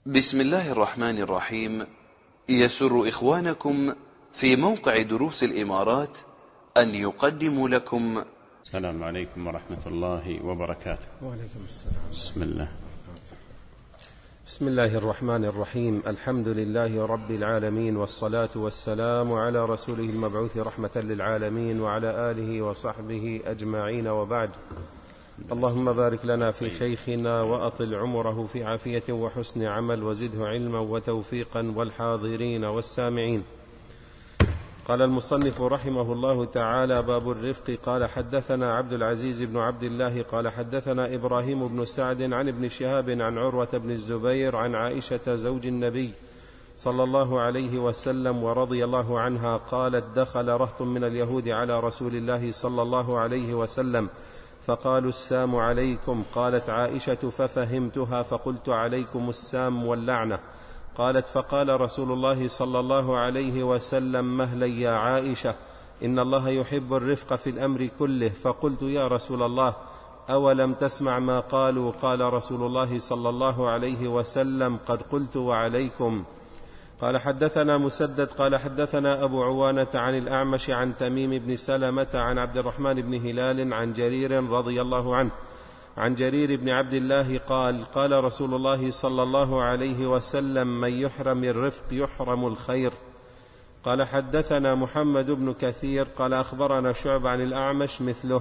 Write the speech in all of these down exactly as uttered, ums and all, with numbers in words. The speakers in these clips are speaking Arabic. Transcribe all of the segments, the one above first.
بسم الله الرحمن الرحيم. يسر إخوانكم في موقع دروس الإمارات أن يقدموا لكم. السلام عليكم ورحمة الله وبركاته. وعليكم السلام. بسم الله. بسم الله الرحمن الرحيم. الحمد لله رب العالمين، والصلاة والسلام على رسوله المبعوث رحمة للعالمين وعلى آله وصحبه أجمعين، وبعد. اللهم بارك لنا في شيخنا وأطل عمره في عافية وحسن عمل، وزده علما وتوفيقا، والحاضرين والسامعين. قال المصنف رحمه الله تعالى: باب الرفق. قال حدثنا عبد العزيز بن عبد الله قال حدثنا إبراهيم بن سعد عن ابن شهاب عن عروة بن الزبير عن عائشة زوج النبي صلى الله عليه وسلم ورضي الله عنها قالت: دخل رهط من اليهود على رسول الله صلى الله عليه وسلم فقالوا: السام عليكم. قالت عائشة: ففهمتها فقلت: عليكم السام واللعنة. قالت: فقال رسول الله صلى الله عليه وسلم: مهلا يا عائشة، إن الله يحب الرفق في الأمر كله. فقلت: يا رسول الله، أولم تسمع ما قالوا؟ قال رسول الله صلى الله عليه وسلم: قد قلت وعليكم. قال حدثنا مسدد قال حدثنا أبو عوانة عن الأعمش عن تميم بن سلمة عن عبد الرحمن بن هلال عن جرير رضي الله عنه عن جرير بن عبد الله قال: قال رسول الله صلى الله عليه وسلم: من يحرم الرفق يحرم الخير. قال حدثنا محمد بن كثير قال أخبرنا شعب عن الأعمش مثله.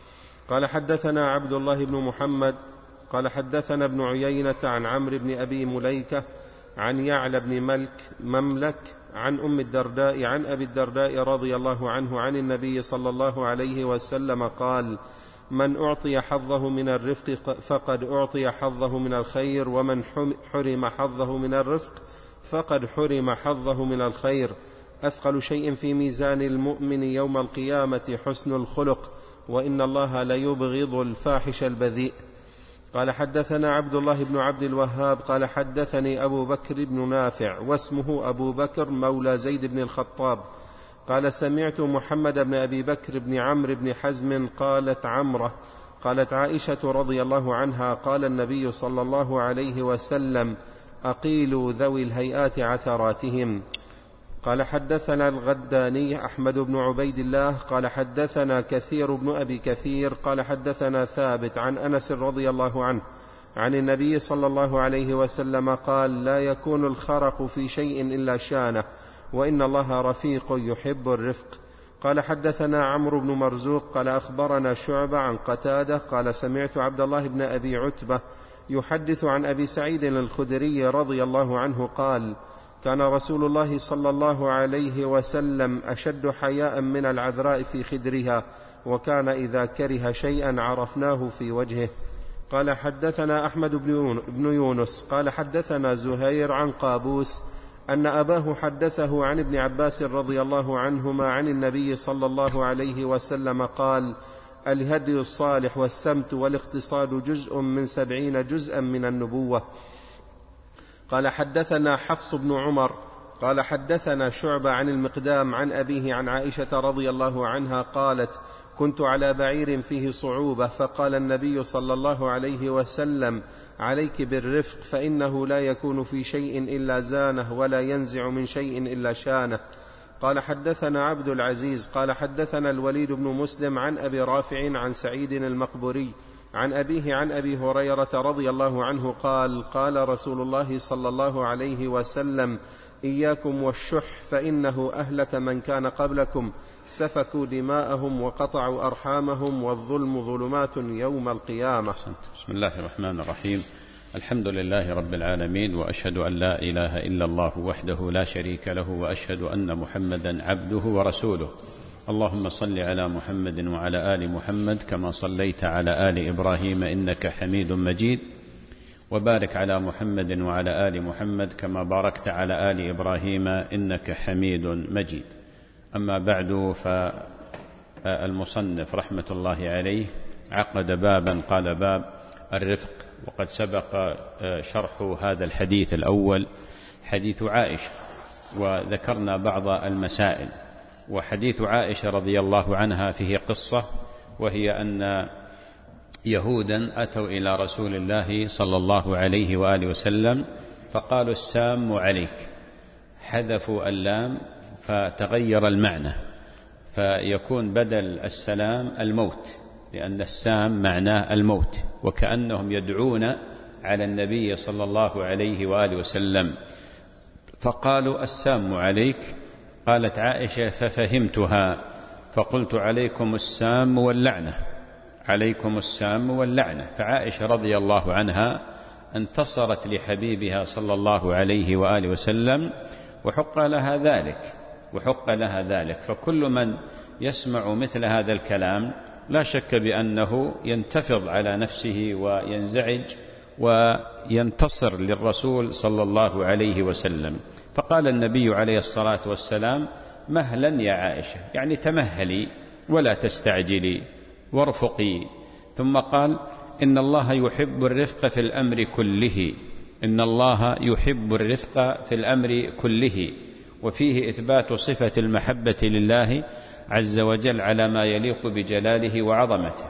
قال حدثنا عبد الله بن محمد قال حدثنا ابن عيينة عن عمرو بن أبي مليكة عن يعلى بن ملك مملك عن أم الدرداء عن أبي الدرداء رضي الله عنه عن النبي صلى الله عليه وسلم قال: من أعطي حظه من الرفق فقد أعطي حظه من الخير، ومن حرم حظه من الرفق فقد حرم حظه من الخير. أثقل شيء في ميزان المؤمن يوم القيامة حسن الخلق، وإن الله ليبغض الفاحش البذيء. قال حدثنا عبد الله بن عبد الوهاب قال حدثني أبو بكر بن نافع واسمه أبو بكر مولى زيد بن الخطاب قال: سمعت محمد بن أبي بكر بن عمرو بن حزم. قالت عمرة: قالت عائشة رضي الله عنها: قال النبي صلى الله عليه وسلم: أقيلوا ذوي الهيئات عثراتهم. قال حدثنا الغداني أحمد بن عبيد الله قال حدثنا كثير بن أبي كثير قال حدثنا ثابت عن أنس رضي الله عنه عن النبي صلى الله عليه وسلم قال: لا يكون الخرق في شيء إلا شانه، وإن الله رفيق يحب الرفق. قال حدثنا عمرو بن مرزوق قال أخبرنا شعبة عن قتادة قال: سمعت عبد الله بن أبي عتبة يحدث عن أبي سعيد الخدري رضي الله عنه قال: كان رسول الله صلى الله عليه وسلم أشد حياء من العذراء في خدرها، وكان إذا كره شيئا عرفناه في وجهه. قال حدثنا أحمد بن يونس قال حدثنا زهير عن قابوس أن أباه حدثه عن ابن عباس رضي الله عنهما عن النبي صلى الله عليه وسلم قال: الهدي الصالح والسمت والاقتصاد جزء من سبعين جزءا من النبوة. قال حدثنا حفص بن عمر قال حدثنا شعبة عن المقدام عن أبيه عن عائشة رضي الله عنها قالت: كنت على بعير فيه صعوبة، فقال النبي صلى الله عليه وسلم: عليك بالرفق، فإنه لا يكون في شيء إلا زانه، ولا ينزع من شيء إلا شانه. قال حدثنا عبد العزيز قال حدثنا الوليد بن مسلم عن أبي رافع عن سعيد المقبوري عن أبيه عن أبي هريرة رضي الله عنه قال: قال رسول الله صلى الله عليه وسلم: إياكم والشح، فإنه أهلك من كان قبلكم، سفكوا دماءهم وقطعوا أرحامهم، والظلم ظلمات يوم القيامة. بسم الله الرحمن الرحيم. الحمد لله رب العالمين، وأشهد أن لا إله إلا الله وحده لا شريك له، وأشهد أن محمدا عبده ورسوله. اللهم صل على محمد وعلى آل محمد كما صليت على آل إبراهيم إنك حميد مجيد، وبارك على محمد وعلى آل محمد كما باركت على آل إبراهيم إنك حميد مجيد. أما بعد، فالمصنف رحمة الله عليه عقد بابا قال: باب الرفق. وقد سبق شرح هذا الحديث الأول، حديث عائشة، وذكرنا بعض المسائل. وحديث عائشة رضي الله عنها فيه قصة، وهي أن يهودا أتوا إلى رسول الله صلى الله عليه وآله وسلم فقالوا السام عليك، حذفوا اللام فتغير المعنى، فيكون بدل السلام الموت، لأن السام معناه الموت، وكأنهم يدعون على النبي صلى الله عليه وآله وسلم. فقالوا السام عليك. قالت عائشة ففهمتها فقلت عليكم السام واللعنة، عليكم السام واللعنة. فعائشة رضي الله عنها انتصرت لحبيبها صلى الله عليه وآله وسلم، وحق لها ذلك، وحق لها ذلك. فكل من يسمع مثل هذا الكلام لا شك بأنه ينتفض على نفسه وينزعج وينتصر للرسول صلى الله عليه وسلم. فقال النبي عليه الصلاة والسلام مهلا يا عائشة، يعني تمهلي ولا تستعجلي وارفقي. ثم قال إن الله يحب الرفق في الأمر كله، إن الله يحب الرفق في الأمر كله، وفيه إثبات صفة المحبة لله عز وجل على ما يليق بجلاله وعظمته.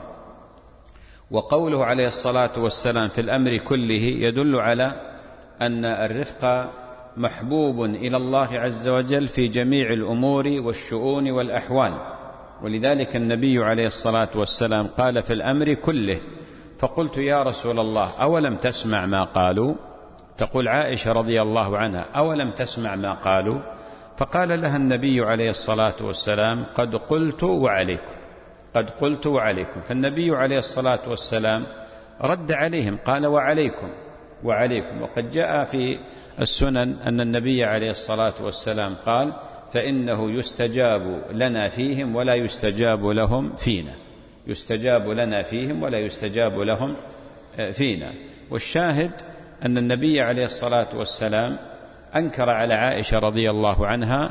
وقوله عليه الصلاة والسلام في الأمر كله يدل على أن الرفق محبوب إلى الله عز وجل في جميع الأمور والشؤون والأحوال. ولذلك النبي عليه الصلاة والسلام قال في الأمر كله. فقلت يا رسول الله أولم تسمع ما قالوا؟ تقول عائشة رضي الله عنها أولم تسمع ما قالوا؟ فقال لها النبي عليه الصلاة والسلام قد قلت وعليكم، قد قلت وعليكم. فالنبي عليه الصلاة والسلام رد عليهم قال وعليكم وعليكم. وقد جاء في السنن أن النبي عليه الصلاة والسلام قال فإنه يستجاب لنا فيهم ولا يستجاب لهم فينا، يستجاب لنا فيهم ولا يستجاب لهم فينا. والشاهد أن النبي عليه الصلاة والسلام أنكر على عائشة رضي الله عنها،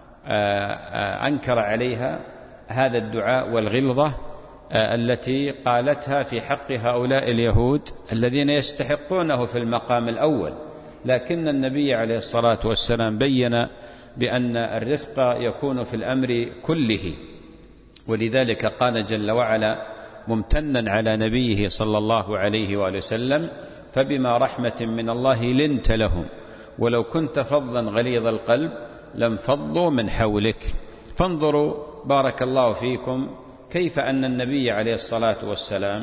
أنكر عليها هذا الدعاء والغلظة التي قالتها في حق هؤلاء اليهود الذين يستحقونه في المقام الأول. لكن النبي عليه الصلاة والسلام بين بأن الرفق يكون في الأمر كله. ولذلك قال جل وعلا ممتنا على نبيه صلى الله عليه وآله وسلم فبما رحمة من الله لنت لهم ولو كنت فظا غليظ القلب لانفضوا من حولك. فانظروا بارك الله فيكم كيف أن النبي عليه الصلاة والسلام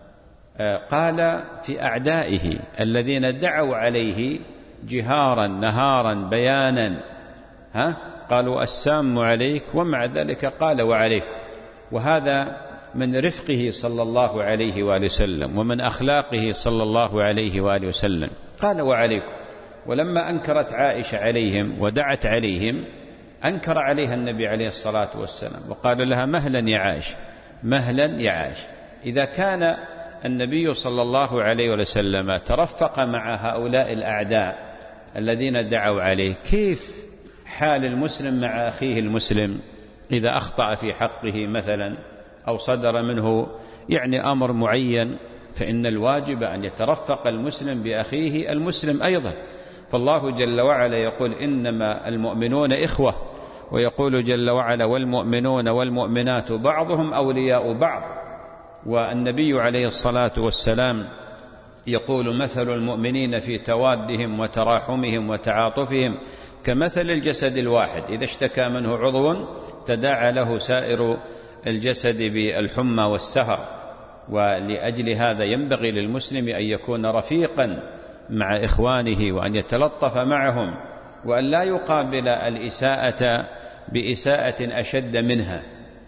قال في أعدائه الذين دعوا عليه جهارا نهارا بيانا، ها قالوا السام عليك، ومع ذلك قال وعليكم. وهذا من رفقه صلى الله عليه وآله وسلم ومن أخلاقه صلى الله عليه وآله وسلم، قال وعليكم. ولما أنكرت عائشة عليهم ودعت عليهم أنكر عليها النبي عليه الصلاة والسلام وقال لها مهلا يا عائشة، مهلا يا عائشة. إذا كان النبي صلى الله عليه وسلم ترفق مع هؤلاء الأعداء الذين دعوا عليه، كيف حال المسلم مع أخيه المسلم إذا أخطأ في حقه مثلا أو صدر منه يعني أمر معين؟ فإن الواجب أن يترفق المسلم بأخيه المسلم أيضا. فالله جل وعلا يقول إنما المؤمنون إخوة، ويقول جل وعلا والمؤمنون والمؤمنات بعضهم أولياء بعض. والنبي عليه الصلاة والسلام يقول مثل المؤمنين في توادهم وتراحمهم وتعاطفهم كمثل الجسد الواحد إذا اشتكى منه عضو تداعى له سائر الجسد بالحمى والسهر. ولأجل هذا ينبغي للمسلم أن يكون رفيقا مع إخوانه وأن يتلطف معهم وأن لا يقابل الإساءة بإساءة أشد منها،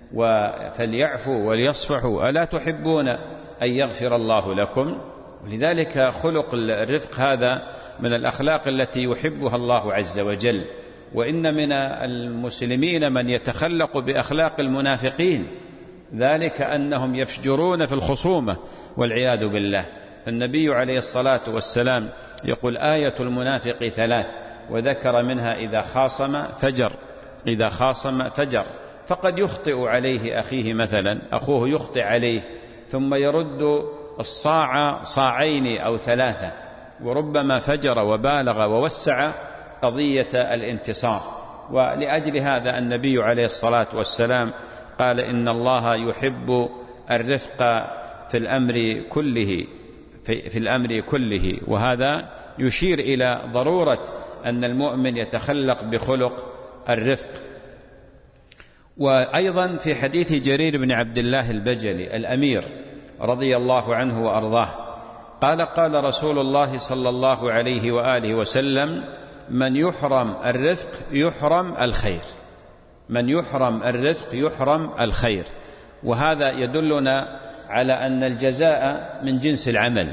فليعفوا وليصفحوا ألا تحبون أن يغفر الله لكم؟ ولذلك خلق الرفق هذا من الأخلاق التي يحبها الله عز وجل. وإن من المسلمين من يتخلق بأخلاق المنافقين، ذلك أنهم يفجرون في الخصومة والعياذ بالله. النبي عليه الصلاة والسلام يقول آية المنافق ثلاث، وذكر منها إذا خاصم فجر، إذا خاصم فجر. فقد يخطئ عليه أخيه مثلا، أخوه يخطئ عليه ثم يرد الصاع صاعين أو ثلاثة، وربما فجر وبالغ ووسع قضية الانتصار. ولأجل هذا النبي عليه الصلاة والسلام قال إن الله يحب الرفق في الأمر كله. في, في الأمر كله. وهذا يشير إلى ضرورة أن المؤمن يتخلق بخلق الرفق. وأيضا في حديث جرير بن عبد الله البجلي الأمير رضي الله عنه وأرضاه قال قال رسول الله صلى الله عليه وآله وسلم: من يحرم الرفق يحرم الخير، من يحرم الرفق يحرم الخير. وهذا يدلنا على أن الجزاء من جنس العمل،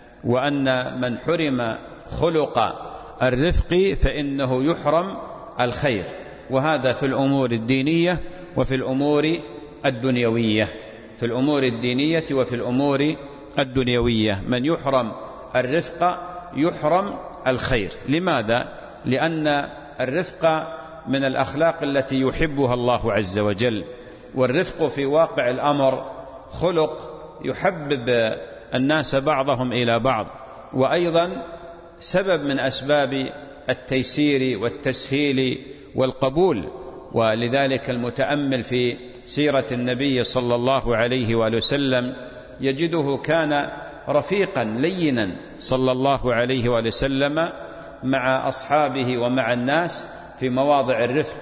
وأن من حرم خلق الرفق فإنه يحرم الخير، وهذا في الأمور الدينية وفي الأمور الدنيوية، في الأمور الدينية وفي الأمور الدنيوية. من يحرم الرفق يحرم الخير. لماذا؟ لأن الرفق من الأخلاق التي يحبها الله عز وجل، والرفق في واقع الأمر خلق يحبب الناس بعضهم إلى بعض، وأيضا سبب من أسباب التيسير والتسهيل والقبول. ولذلك المتأمل في سيرة النبي صلى الله عليه وآله وسلم يجده كان رفيقا لينا صلى الله عليه وآله وسلم مع أصحابه ومع الناس في مواضع الرفق.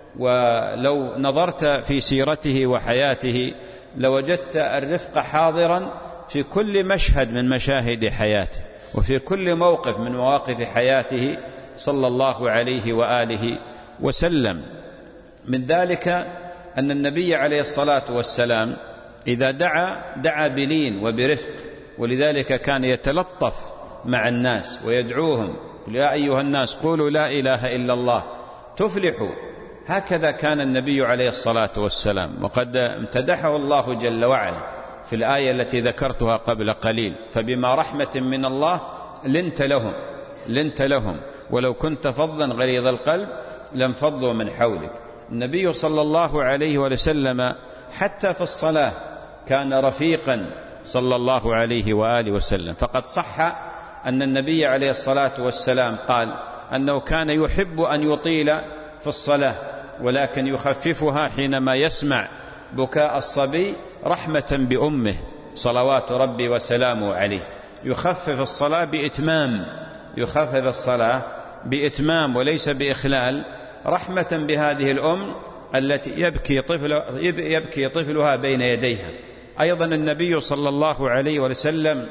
ولو نظرت في سيرته وحياته لوجدت الرفق حاضرا في كل مشهد من مشاهد حياته، وفي كل موقف من مواقف حياته صلى الله عليه وآله وسلم. من ذلك أن النبي عليه الصلاة والسلام إذا دعا دعا بلين وبرفق، ولذلك كان يتلطف مع الناس ويدعوهم: يا أيها الناس قولوا لا إله إلا الله تفلحوا. هكذا كان النبي عليه الصلاة والسلام، وقد امتدحه الله جل وعلا في الآية التي ذكرتها قبل قليل: فبما رحمة من الله لنت لهم لنت لهم ولو كنت فظا غليظ القلب لانفضوا من حولك. النبي صلى الله عليه وسلم حتى في الصلاة كان رفيقا صلى الله عليه وآله وسلم. فقد صح أن النبي عليه الصلاة والسلام قال أنه كان يحب أن يطيل في الصلاة، ولكن يخففها حينما يسمع بكاء الصبي رحمة بأمه صلوات ربي وسلامه عليه. يخفف الصلاة بإتمام، يخفف الصلاة بإتمام وليس بإخلال، رحمة بهذه الأم التي يبكي, طفل يبكي طفلها بين يديها. أيضا النبي صلى الله عليه وسلم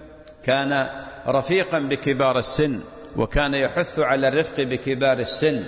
كان رفيقا بكبار السن، وكان يحث على الرفق بكبار السن،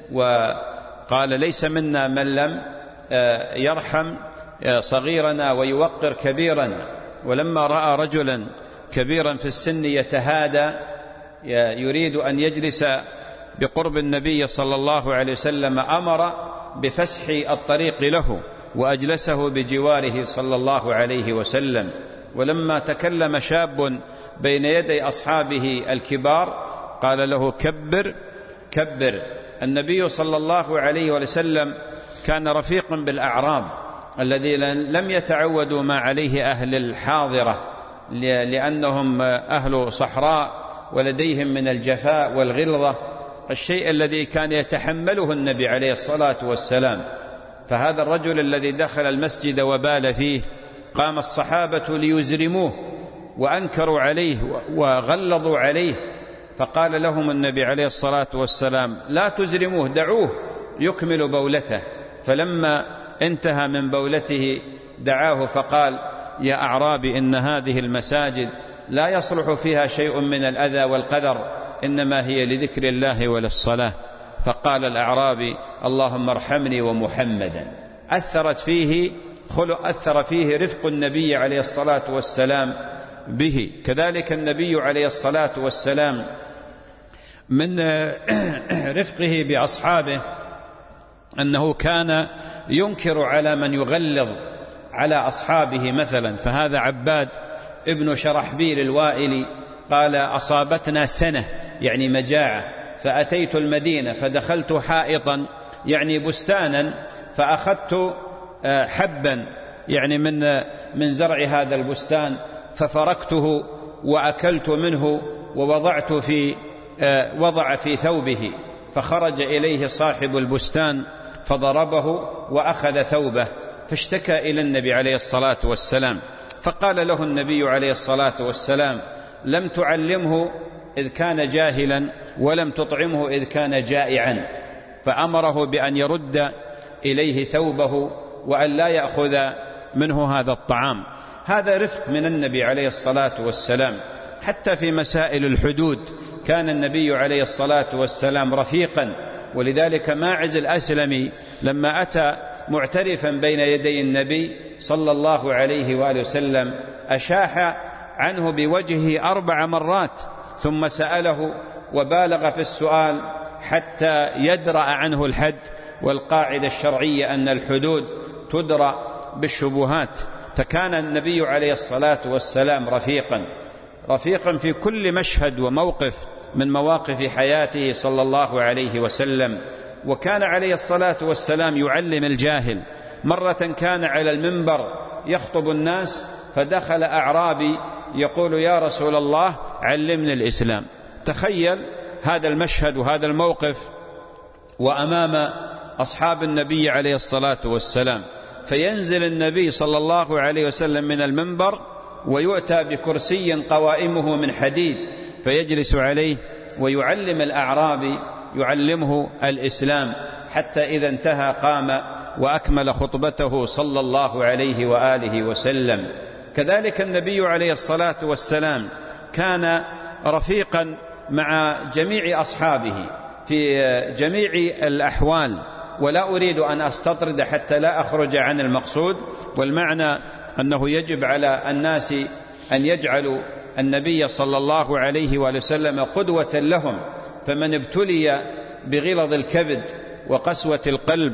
وقال: ليس منا من لم يرحم صغيرنا ويوقر كبيرنا. ولما رأى رجلا كبيرا في السن يتهادى يريد أن يجلس بقرب النبي صلى الله عليه وسلم أمر بفسح الطريق له وأجلسه بجواره صلى الله عليه وسلم. ولما تكلم شاب بين يدي أصحابه الكبار قال له: كبر كبر. النبي صلى الله عليه وسلم كان رفيقا بالأعراب الذين لم يتعودوا ما عليه أهل الحاضرة، لأنهم أهل صحراء ولديهم من الجفاء والغلظة الشيء الذي كان يتحمله النبي عليه الصلاة والسلام. فهذا الرجل الذي دخل المسجد وبال فيه قام الصحابة ليزرموه وأنكروا عليه وغلظوا عليه، فقال لهم النبي عليه الصلاة والسلام: لا تزرموه، دعوه يكمل بولته. فلما انتهى من بولته دعاه فقال: يا أعرابي، إن هذه المساجد لا يصلح فيها شيء من الأذى والقذر، إنما هي لذكر الله وللصلاة. فقال الأعرابي: اللهم ارحمني ومحمدا. أثرت فيه خلق أثر فيه رفق النبي عليه الصلاة والسلام به. كذلك النبي عليه الصلاة والسلام من رفقه بأصحابه أنه كان ينكر على من يغلظ على أصحابه مثلا. فهذا عباد ابن شرحبيل الوائلي قال: أصابتنا سنة يعني مجاعة، فأتيت المدينة فدخلت حائطا يعني بستانا، فأخذت حبا يعني من من زرع هذا البستان ففركته وأكلت منه ووضعت في وضع في ثوبه، فخرج إليه صاحب البستان فضربه وأخذ ثوبه، فاشتكى إلى النبي عليه الصلاة والسلام. فقال له النبي عليه الصلاة والسلام: لم تعلمه إذ كان جاهلا ولم تطعمه إذ كان جائعا، فأمره بأن يرد إليه ثوبه وأن لا يأخذ منه هذا الطعام. هذا رفق من النبي عليه الصلاة والسلام. حتى في مسائل الحدود كان النبي عليه الصلاة والسلام رفيقا، ولذلك ماعز الأسلمي لما أتى معترفا بين يدي النبي صلى الله عليه وآله وسلم أشاح عنه بوجهه أربع مرات، ثم سأله وبالغ في السؤال حتى يدرأ عنه الحد، والقاعدة الشرعية أن الحدود تدرأ بالشبهات. فكان النبي عليه الصلاة والسلام رفيقا رفيقا في كل مشهد وموقف من مواقف حياته صلى الله عليه وسلم. وكان عليه الصلاة والسلام يعلم الجاهل. مرة كان على المنبر يخطب الناس، فدخل أعرابي يقول: يا رسول الله علمني الإسلام. تخيل هذا المشهد وهذا الموقف وأمام أصحاب النبي عليه الصلاة والسلام، فينزل النبي صلى الله عليه وسلم من المنبر ويؤتى بكرسي قوائمه من حديد فيجلس عليه ويعلم الأعرابي يعلمه الإسلام، حتى إذا انتهى قام وأكمل خطبته صلى الله عليه وآله وسلم. كذلك النبي عليه الصلاة والسلام كان رفيقا مع جميع أصحابه في جميع الأحوال، ولا أريد أن أستطرد حتى لا أخرج عن المقصود، والمعنى أنه يجب على الناس أن يجعلوا النبي صلى الله عليه وآله وسلم قدوة لهم. فمن ابتلي بغلظ الكبد وقسوة القلب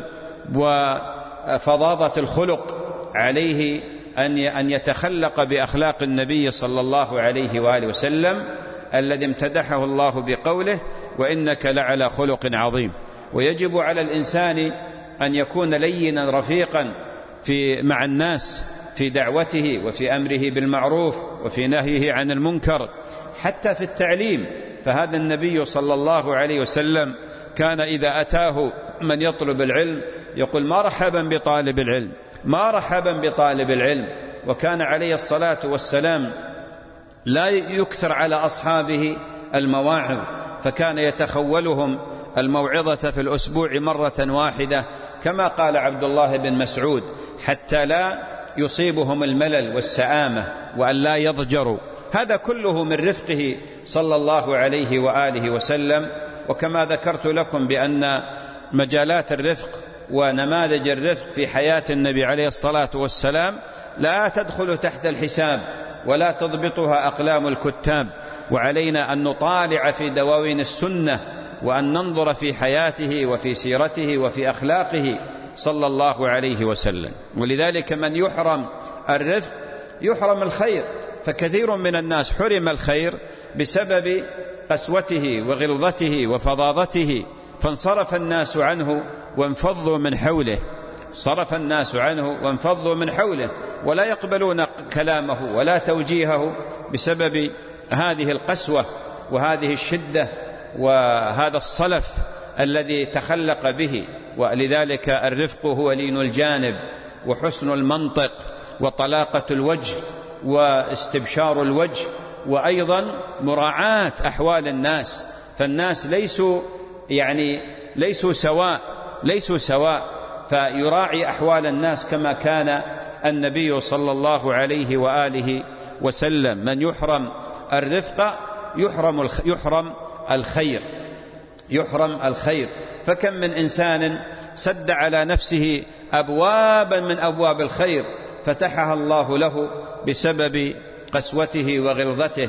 وفظاظة الخلق عليه أن يتخلق بأخلاق النبي صلى الله عليه وآله وسلم الذي امتدحه الله بقوله: وإنك لعلى خلق عظيم. ويجب على الإنسان أن يكون لينا رفيقا في مع الناس في دعوته وفي أمره بالمعروف وفي نهيه عن المنكر، حتى في التعليم. فهذا النبي صلى الله عليه وسلم كان إذا أتاه من يطلب العلم يقول: مرحبا بطالب العلم، مرحبا بطالب العلم. وكان عليه الصلاة والسلام لا يكثر على أصحابه المواعظ، فكان يتخولهم الموعظة في الأسبوع مرة واحدة، كما قال عبد الله بن مسعود: حتى لا يصيبهم الملل والسآمة وأن لا يضجروا. هذا كله من رفقه صلى الله عليه وآله وسلم. وكما ذكرت لكم بأن مجالات الرفق ونماذج الرفق في حياة النبي عليه الصلاة والسلام لا تدخل تحت الحساب ولا تضبطها أقلام الكتاب، وعلينا أن نطالع في دواوين السنة وأن ننظر في حياته وفي سيرته وفي أخلاقه صلى الله عليه وسلم. ولذلك من يحرم الرفق يحرم الخير، فكثير من الناس حرم الخير بسبب قسوته وغلظته وفظاظته، فانصرف الناس عنه وانفضوا من حوله صرف الناس عنه وانفضوا من حوله ولا يقبلون كلامه ولا توجيهه بسبب هذه القسوة وهذه الشدة وهذا الصلف الذي تخلق به. ولذلك الرفق هو لين الجانب وحسن المنطق وطلاقة الوجه واستبشار الوجه، وأيضا مراعاة أحوال الناس. فالناس ليسوا يعني ليسوا سواء ليسوا سواء فيراعي أحوال الناس كما كان النبي صلى الله عليه وآله وسلم. من يحرم الرفق يحرم يحرم الخير يحرم الخير. فكم من إنسان سد على نفسه أبوابا من أبواب الخير فتحها الله له بسبب قسوته وغلظته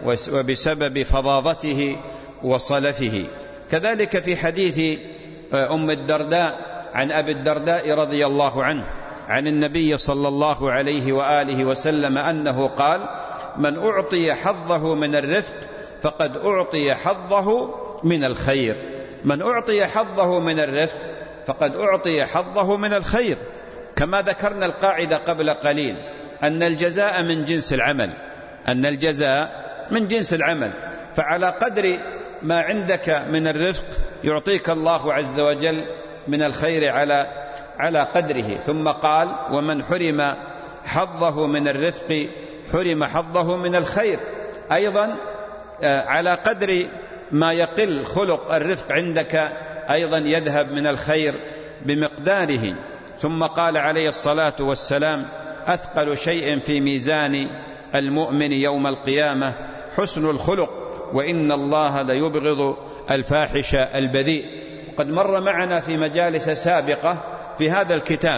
وبسبب فظاظته وصلفه. كذلك في حديث أم الدرداء عن أبي الدرداء رضي الله عنه عن النبي صلى الله عليه وآله وسلم أنه قال: من أعطي حظه من الرفق فقد أعطي حظه من الخير. من أعطي حظه من الرفق فقد أعطي حظه من الخير. كما ذكرنا القاعدة قبل قليل أن الجزاء من جنس العمل أن الجزاء من جنس العمل فعلى قدر ما عندك من الرفق يعطيك الله عز وجل من الخير على على قدره. ثم قال: ومن حرم حظه من الرفق حرم حظه من الخير. أيضا على قدر ما يقل خلق الرفق عندك أيضا يذهب من الخير بمقداره. ثم قال عليه الصلاة والسلام: أثقل شيء في ميزان المؤمن يوم القيامة حسن الخلق، وإن الله ليبغض الفاحش البذيء. قد مر معنا في مجالس سابقة في هذا الكتاب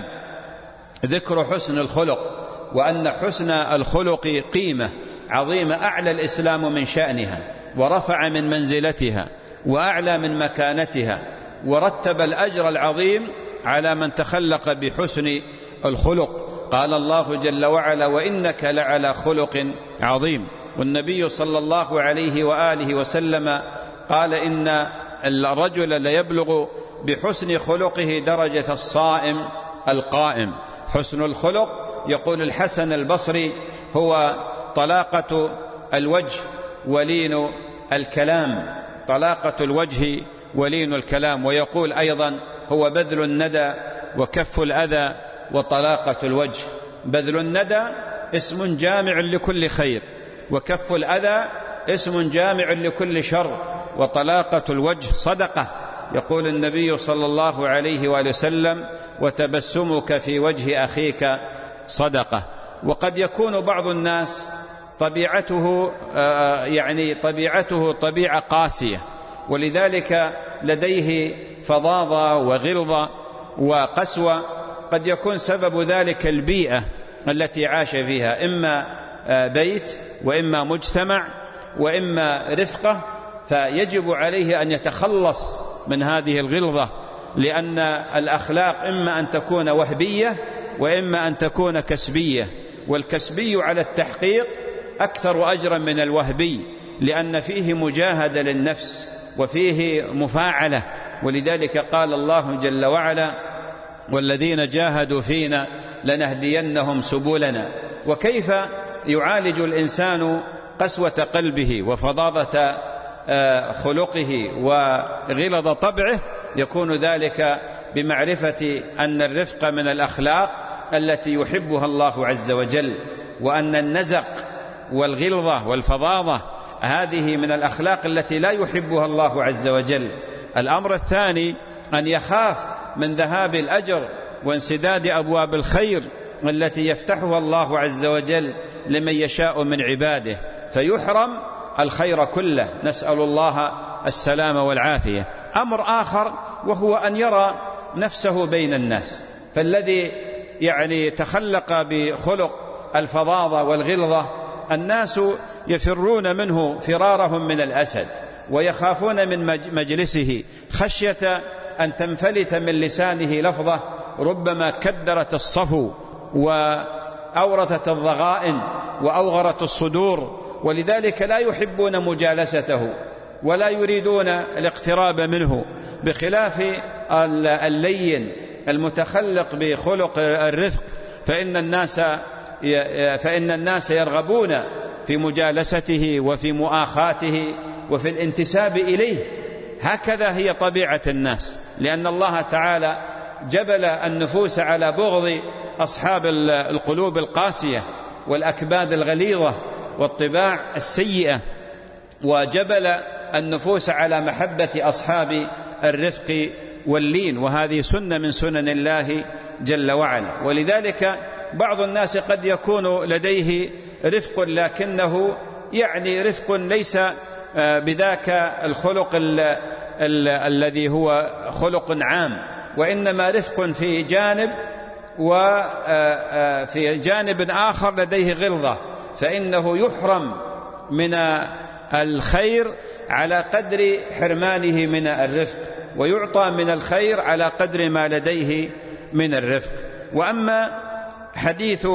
ذكر حسن الخلق، وأن حسن الخلق قيمة عظيمة أعلى الإسلام من شأنها، ورفع من منزلتها، وأعلى من مكانتها، ورتب الأجر العظيم على من تخلق بحسن الخلق. قال الله جل وعلا: وإنك لعلى خلق عظيم. والنبي صلى الله عليه وآله وسلم قال: إن الرجل ليبلغ بحسن خلقه درجة الصائم القائم. حسن الخلق، يقول الحسن البصري، هو طلاقة الوجه ولين الكلام، طلاقة الوجه ولين الكلام. ويقول أيضا: هو بذل الندى وكف الأذى وطلاقة الوجه. بذل الندى اسم جامع لكل خير، وكف الأذى اسم جامع لكل شر، وطلاقة الوجه صدقة. يقول النبي صلى الله عليه وآله وسلم: وتبسمك في وجه أخيك صدقة. وقد يكون بعض الناس طبيعته يعني طبيعته طبيعة قاسية، ولذلك لديه فظاظة وغلظة وقسوة. قد يكون سبب ذلك البيئة التي عاش فيها، إما بيت وإما مجتمع وإما رفقة، فيجب عليه أن يتخلص من هذه الغلظة، لأن الأخلاق إما أن تكون وهبية وإما أن تكون كسبية، والكسبي على التحقيق أكثر أجرا من الوهبي، لأن فيه مجاهدة للنفس وفيه مفاعلة. ولذلك قال الله جل وعلا: والذين جاهدوا فينا لنهدينهم سبلنا. وكيف يعالج الإنسان قسوة قلبه وفظاظة خلقه وغلظ طبعه؟ يكون ذلك بمعرفة أن الرفق من الأخلاق التي يحبها الله عز وجل، وأن النزق والغلظة والفظاظة هذه من الأخلاق التي لا يحبها الله عز وجل. الأمر الثاني أن يخاف من ذهاب الأجر وانسداد أبواب الخير التي يفتحها الله عز وجل لمن يشاء من عباده، فيحرم الخير كله، نسأل الله السلامة والعافية. أمر آخر وهو أن يرى نفسه بين الناس، فالذي يعني تخلق بخلق الفظاظة والغلظة الناس يفرون منه فرارهم من الأسد، ويخافون من مجلسه خشية أن تنفلت من لسانه لفظة ربما كدرت الصفو وأورثت الضغائن وأوغرت الصدور، ولذلك لا يحبون مجالسته ولا يريدون الاقتراب منه، بخلاف اللين المتخلق بخلق الرفق فإن الناس فإن الناس يرغبون في مجالسته وفي مؤاخاته وفي الانتساب إليه. هكذا هي طبيعة الناس، لأن الله تعالى جبل النفوس على بغض أصحاب القلوب القاسية والأكباد الغليظة والطباع السيئة، وجبل النفوس على محبة أصحاب الرفق واللين، وهذه سنة من سنن الله جل وعلا. ولذلك بعض الناس قد يكون لديه رفق لكنه يعني رفق ليس بذاك الخلق ال ال الذي هو خلق عام، وإنما رفق في جانب وفي جانب آخر لديه غلظة، فإنه يحرم من الخير على قدر حرمانه من الرفق، ويعطى من الخير على قدر ما لديه من الرفق. وأما حديث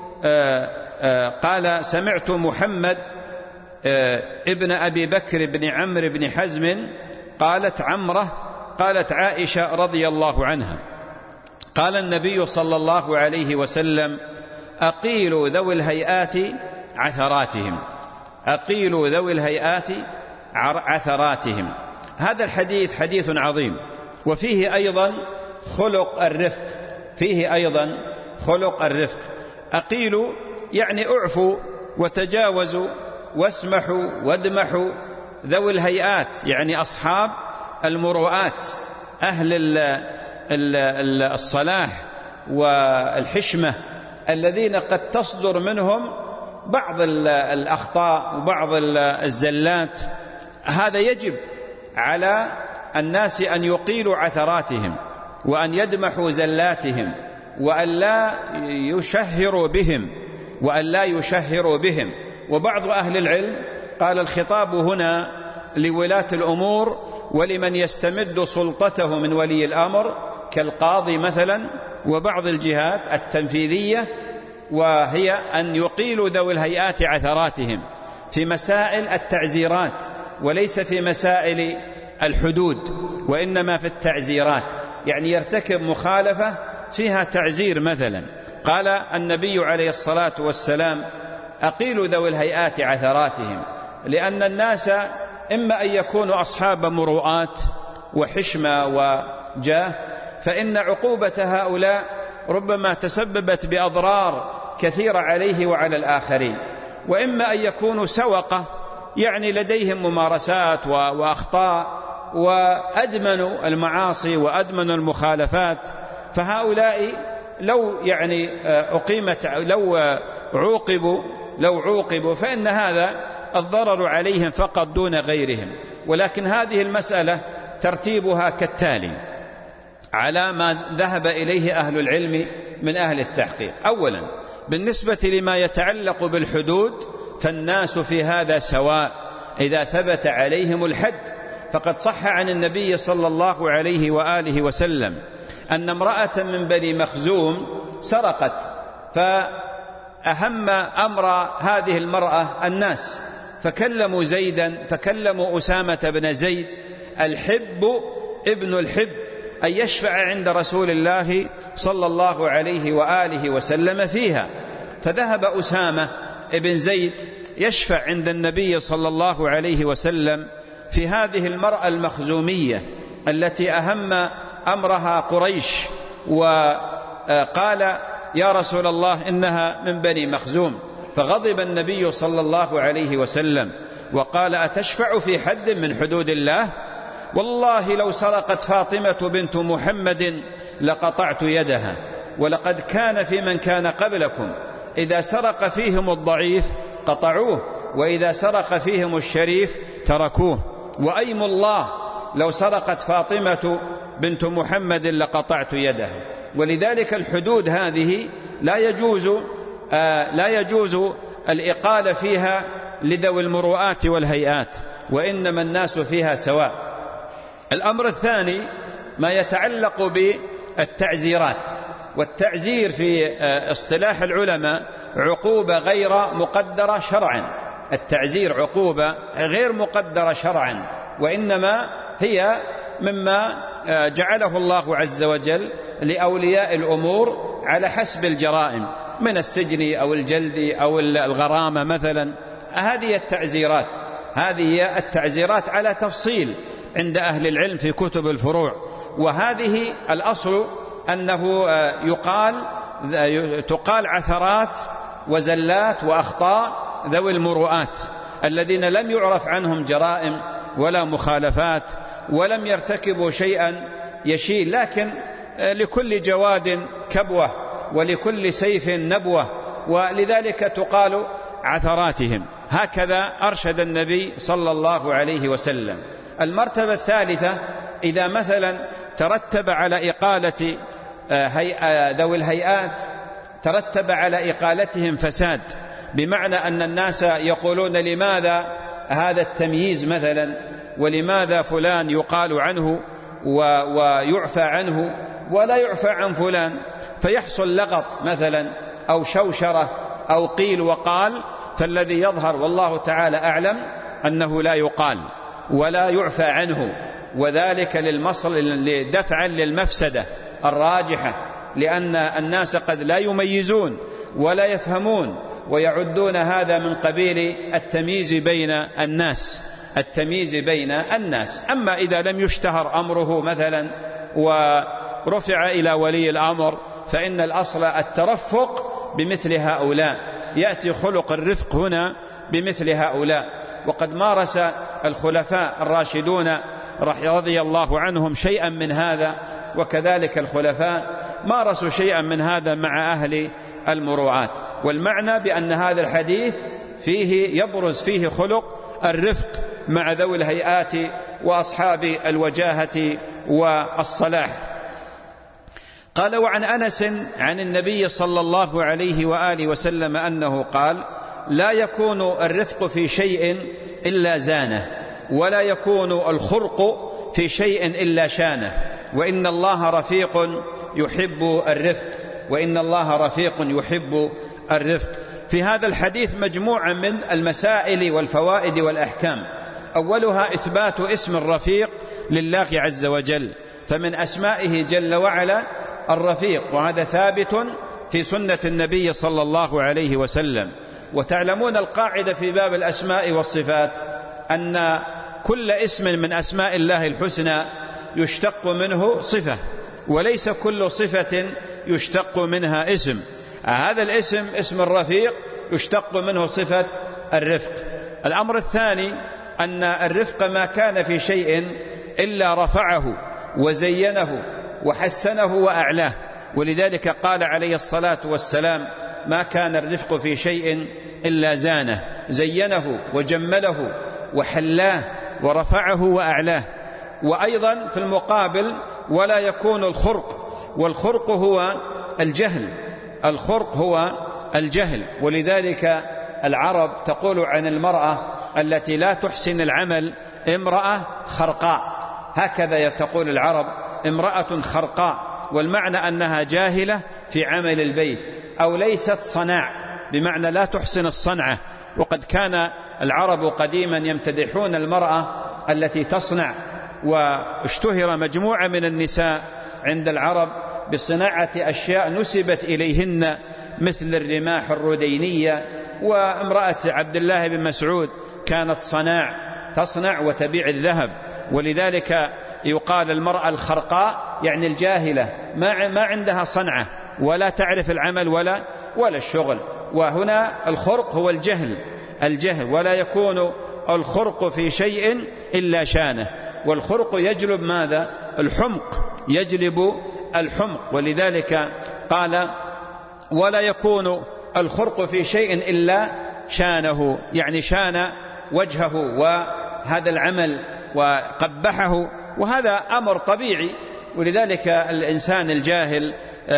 قال: سمعت محمد ابن أبي بكر بن عمرو بن حزم قالت عمرة قالت عائشة رضي الله عنها قال النبي صلى الله عليه وسلم: أقيلوا ذوي الهيئات عثراتهم، أقيلوا ذوي الهيئات عثراتهم. هذا الحديث حديث عظيم، وفيه أيضا خلق الرفق، فيه أيضا خلق الرفق. أقيلوا يعني اعفوا وتجاوزوا واسمحوا وادمحوا ذوي الهيئات، يعني أصحاب المروءات، أهل الصلاح والحشمة، الذين قد تصدر منهم بعض الأخطاء وبعض الزلات. هذا يجب على الناس أن يقيلوا عثراتهم وأن يدمحوا زلاتهم وأن لا يشهروا بهم وأن لا يشهروا بهم. وبعض أهل العلم قال الخطاب هنا لولاة الأمور ولمن يستمد سلطته من ولي الأمر كالقاضي مثلا وبعض الجهات التنفيذية، وهي أن يقيلوا ذوي الهيئات عثراتهم في مسائل التعزيرات وليس في مسائل الحدود، وإنما في التعزيرات، يعني يرتكب مخالفة فيها تعزير مثلا. قال النبي عليه الصلاة والسلام أقيلوا ذوي الهيئات عثراتهم، لأن الناس إما أن يكونوا أصحاب مروءات وحشمة وجاه، فإن عقوبة هؤلاء ربما تسببت بأضرار كثيرة عليه وعلى الآخرين، وإما أن يكونوا سوقة، يعني لديهم ممارسات وأخطاء وأدمنوا المعاصي وأدمنوا المخالفات، فهؤلاء لو يعني أقيمت لو عوقبوا لو عوقبوا فإن هذا الضرر عليهم فقط دون غيرهم. ولكن هذه المسألة ترتيبها كالتالي على ما ذهب إليه أهل العلم من أهل التحقيق. أولا، بالنسبة لما يتعلق بالحدود فالناس في هذا سواء إذا ثبت عليهم الحد، فقد صح عن النبي صلى الله عليه وآله وسلم أن امرأة من بني مخزوم سرقت، فأهم أمر هذه المرأة الناس، فكلموا زيدا فكلموا أسامة بن زيد الحب ابن الحب أن يشفع عند رسول الله صلى الله عليه وآله وسلم فيها، فذهب أسامة بن زيد يشفع عند النبي صلى الله عليه وسلم في هذه المرأة المخزومية التي أهم أمرها قريش، وقال يا رسول الله إنها من بني مخزوم، فغضب النبي صلى الله عليه وسلم وقال أتشفع في حد من حدود الله؟ والله لو سرقت فاطمة بنت محمد لقطعت يدها، ولقد كان في من كان قبلكم إذا سرق فيهم الضعيف قطعوه، وإذا سرق فيهم الشريف تركوه، وأيم الله لو سرقت فاطمة بنت محمد لقطعت يدها. ولذلك الحدود هذه لا يجوز آه لا يجوز الإقالة فيها لذوي المروءات والهيئات، وإنما الناس فيها سواء. الأمر الثاني ما يتعلق بالتعزيرات، والتعزير في اصطلاح العلماء عقوبة غير مقدرة شرعا. التعزير عقوبة غير مقدرة شرعا، وإنما هي مما جعله الله عز وجل لأولياء الأمور على حسب الجرائم من السجن أو الجلد أو الغرامة مثلا. هذه التعزيرات هذه التعزيرات على تفصيل عند أهل العلم في كتب الفروع، وهذه الأصل أنه يقال تقال عثرات وزلات وأخطاء ذوي المروءات الذين لم يعرف عنهم جرائم ولا مخالفات ولم يرتكبوا شيئا يشيل، لكن لكل جواد كبوة ولكل سيف نبوة، ولذلك تقال عثراتهم. هكذا أرشد النبي صلى الله عليه وسلم. المرتبة الثالثة إذا مثلا ترتب على إقالة ذوي الهيئات ترتب على إقالتهم فساد، بمعنى أن الناس يقولون لماذا هذا التمييز مثلا، ولماذا فلان يقال عنه ويعفى عنه ولا يعفى عن فلان، فيحصل لغط مثلا أو شوشرة أو قيل وقال. فالذي يظهر والله تعالى أعلم أنه لا يقال ولا يعفى عنه، وذلك للمصل لدفعا للمفسدة الراجحة، لأن الناس قد لا يميزون ولا يفهمون ويعدون هذا من قبيل التمييز بين الناس التمييز بين الناس. أما إذا لم يشتهر أمره مثلا ورفع إلى ولي الأمر فإن الأصل الترفق بمثل هؤلاء. يأتي خلق الرفق هنا بمثل هؤلاء. وقد مارس الخلفاء الراشدون رضي الله عنهم شيئا من هذا، وكذلك الخلفاء مارسوا شيئا من هذا مع أهل المروءات. والمعنى بأن هذا الحديث فيه يبرز فيه خلق الرفق مع ذوي الهيئات وأصحاب الوجاهة والصلاح. قال: وعن أنس عن النبي صلى الله عليه وآله وسلم أنه قال: لا يكون الرفق في شيء إلا زانه، ولا يكون الخرق في شيء إلا شانه، وإن الله رفيق يحب الرفق، وإن الله رفيق يحب الرفق. في هذا الحديث مجموعة من المسائل والفوائد والأحكام. أولها إثبات اسم الرفيق لله عز وجل، فمن أسمائه جل وعلا الرفيق، وهذا ثابت في سنة النبي صلى الله عليه وسلم. وتعلمون القاعدة في باب الأسماء والصفات أن كل اسم من أسماء الله الحسنى يشتق منه صفة، وليس كل صفة يشتق منها اسم. هذا الاسم اسم الرفيق يشتق منه صفة الرفق. الأمر الثاني أن الرفق ما كان في شيء إلا رفعه وزينه وحسنه وأعلاه، ولذلك قال عليه الصلاة والسلام: ما كان الرفق في شيء إلا زانه، زينه وجمله وحلاه ورفعه وأعلاه. وأيضا في المقابل: ولا يكون الخرق، والخرق هو الجهل، الخرق هو الجهل. ولذلك العرب تقول عن المرأة التي لا تحسن العمل: امرأة خرقاء. هكذا تقول العرب: امرأة خرقاء، والمعنى أنها جاهلة في عمل البيت، أو ليست صناع، بمعنى لا تحسن الصنعة. وقد كان العرب قديما يمتدحون المرأة التي تصنع، واشتهر مجموعة من النساء عند العرب بصناعة أشياء نسبت إليهن مثل الرماح الردينية. وامرأة عبد الله بن مسعود كانت صناع، تصنع وتبيع الذهب. ولذلك يقال المرأة الخرقاء يعني الجاهلة، ما ما عندها صنعة ولا تعرف العمل ولا ولا الشغل. وهنا الخرق هو الجهل، الجهل. ولا يكون الخرق في شيء إلا شانه، والخرق يجلب ماذا؟ الحمق، يجلب الحمق. ولذلك قال: ولا يكون الخرق في شيء إلا شانه، يعني شان وجهه وهذا العمل وقبحه، وهذا أمر طبيعي. ولذلك الإنسان الجاهل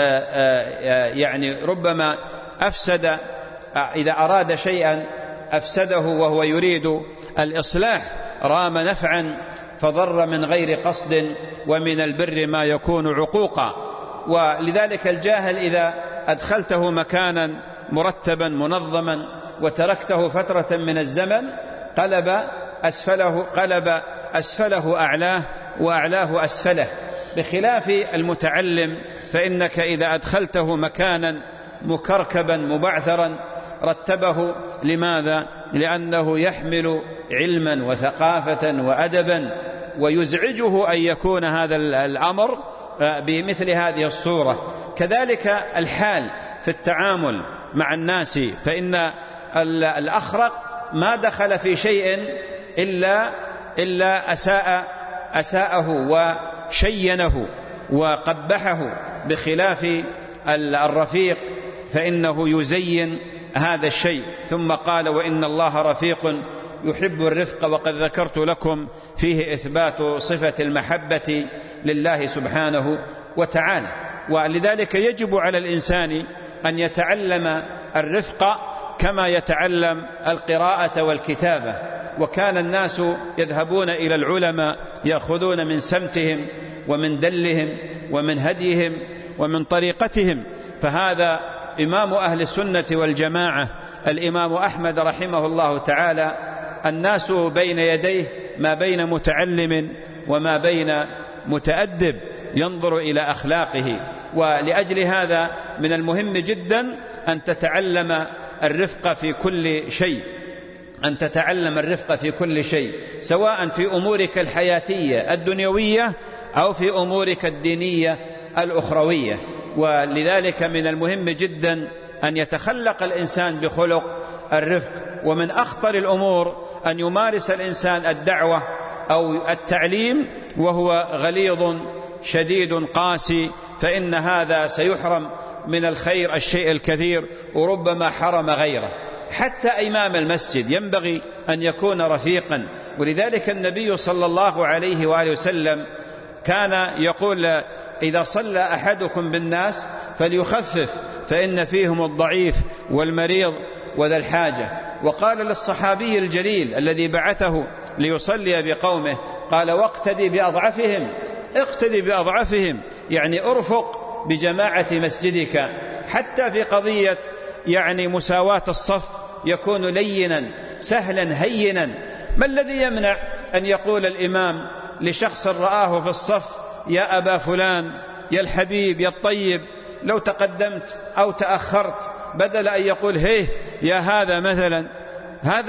يعني ربما أفسد، إذا أراد شيئا أفسده وهو يريد الإصلاح، رام نفعا فضر من غير قصد، ومن البر ما يكون عقوقا. ولذلك الجاهل إذا أدخلته مكانا مرتبا منظما وتركته فترة من الزمن قلب أسفله قلب أسفله أعلاه وأعلاه أسفله، بخلاف المتعلم، فإنك إذا أدخلته مكانا مكركبا مبعثرا رتبه. لماذا؟ لأنه يحمل علما وثقافة وأدبا، ويزعجه أن يكون هذا الأمر بمثل هذه الصورة. كذلك الحال في التعامل مع الناس، فإن الأخرق ما دخل في شيء إلا إلا أساء أساءه وشينه وقبحه، بخلاف الرفيق فإنه يزين هذا الشيء. ثم قال: وإن الله رفيق يحب الرفق. وقد ذكرت لكم فيه إثبات صفة المحبة لله سبحانه وتعالى. ولذلك يجب على الإنسان أن يتعلم الرفق كما يتعلم القراءة والكتابة. وكان الناس يذهبون إلى العلماء يأخذون من سمتهم ومن دلهم ومن هديهم ومن طريقتهم. فهذا إمام أهل السنة والجماعة الإمام أحمد رحمه الله تعالى، الناس بين يديه ما بين متعلم وما بين متأدب ينظر إلى أخلاقه. ولأجل هذا من المهم جدا أن تتعلم الرفق في كل شيء، أن تتعلم الرفق في كل شيء، سواء في أمورك الحياتية الدنيوية أو في أمورك الدينية الأخروية. ولذلك من المهم جدا أن يتخلق الإنسان بخلق الرفق. ومن أخطر الأمور أن يمارس الإنسان الدعوة أو التعليم وهو غليظ شديد قاسي، فإن هذا سيحرم من الخير الشيء الكثير وربما حرم غيره. حتى إمام المسجد ينبغي أن يكون رفيقا، ولذلك النبي صلى الله عليه وآله وسلم كان يقول: إذا صلى أحدكم بالناس فليخفف فإن فيهم الضعيف والمريض وذا الحاجة. وقال للصحابي الجليل الذي بعثه ليصلي بقومه، قال: واقتدي بأضعفهم، اقتدي بأضعفهم، يعني ارفق بجماعة مسجدك. حتى في قضية يعني مساواة الصف يكون لينا سهلا هينا. ما الذي يمنع أن يقول الإمام لشخص رآه في الصف: يا أبا فلان، يا الحبيب، يا الطيب، لو تقدمت أو تأخرت، بدل أن يقول هيه يا هذا مثلا. هذا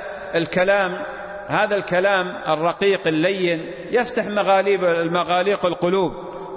الكلام هذا الكلام الرقيق اللين يفتح مغاليق المغاليق القلوب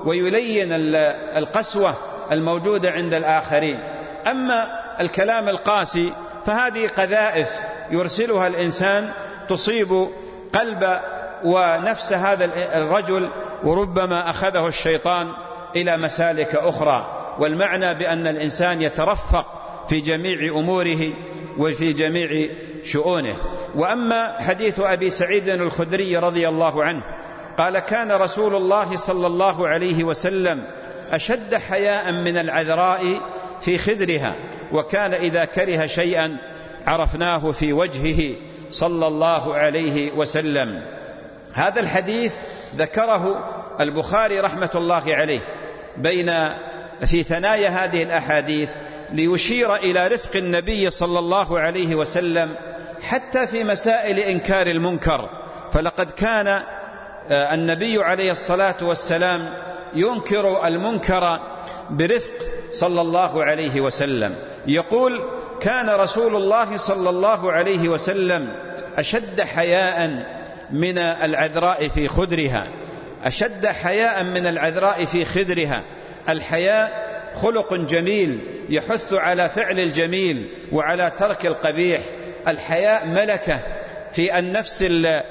ويلين القسوة الموجودة عند الآخرين. أما الكلام القاسي فهذه قذائف يرسلها الإنسان تصيب قلب ونفس هذا الرجل، وربما أخذه الشيطان إلى مسالك أخرى. والمعنى بأن الإنسان يترفق في جميع أموره وفي جميع شؤونه. وأما حديث أبي سعيد الخدري رضي الله عنه قال: كان رسول الله صلى الله عليه وسلم أشد حياء من العذراء في خدرها، وكان إذا كره شيئا عرفناه في وجهه صلى الله عليه وسلم. هذا الحديث ذكره البخاري رحمة الله عليه بين في ثنايا هذه الأحاديث ليشير إلى رفق النبي صلى الله عليه وسلم حتى في مسائل إنكار المنكر. فلقد كان النبي عليه الصلاة والسلام ينكر المنكر برفق صلى الله عليه وسلم. يقول: كان رسول الله صلى الله عليه وسلم أشد حياء من العذراء في خدرها، أشد حياء من العذراء في خدرها. الحياء خلق جميل يحث على فعل الجميل وعلى ترك القبيح. الحياء ملكة في النفس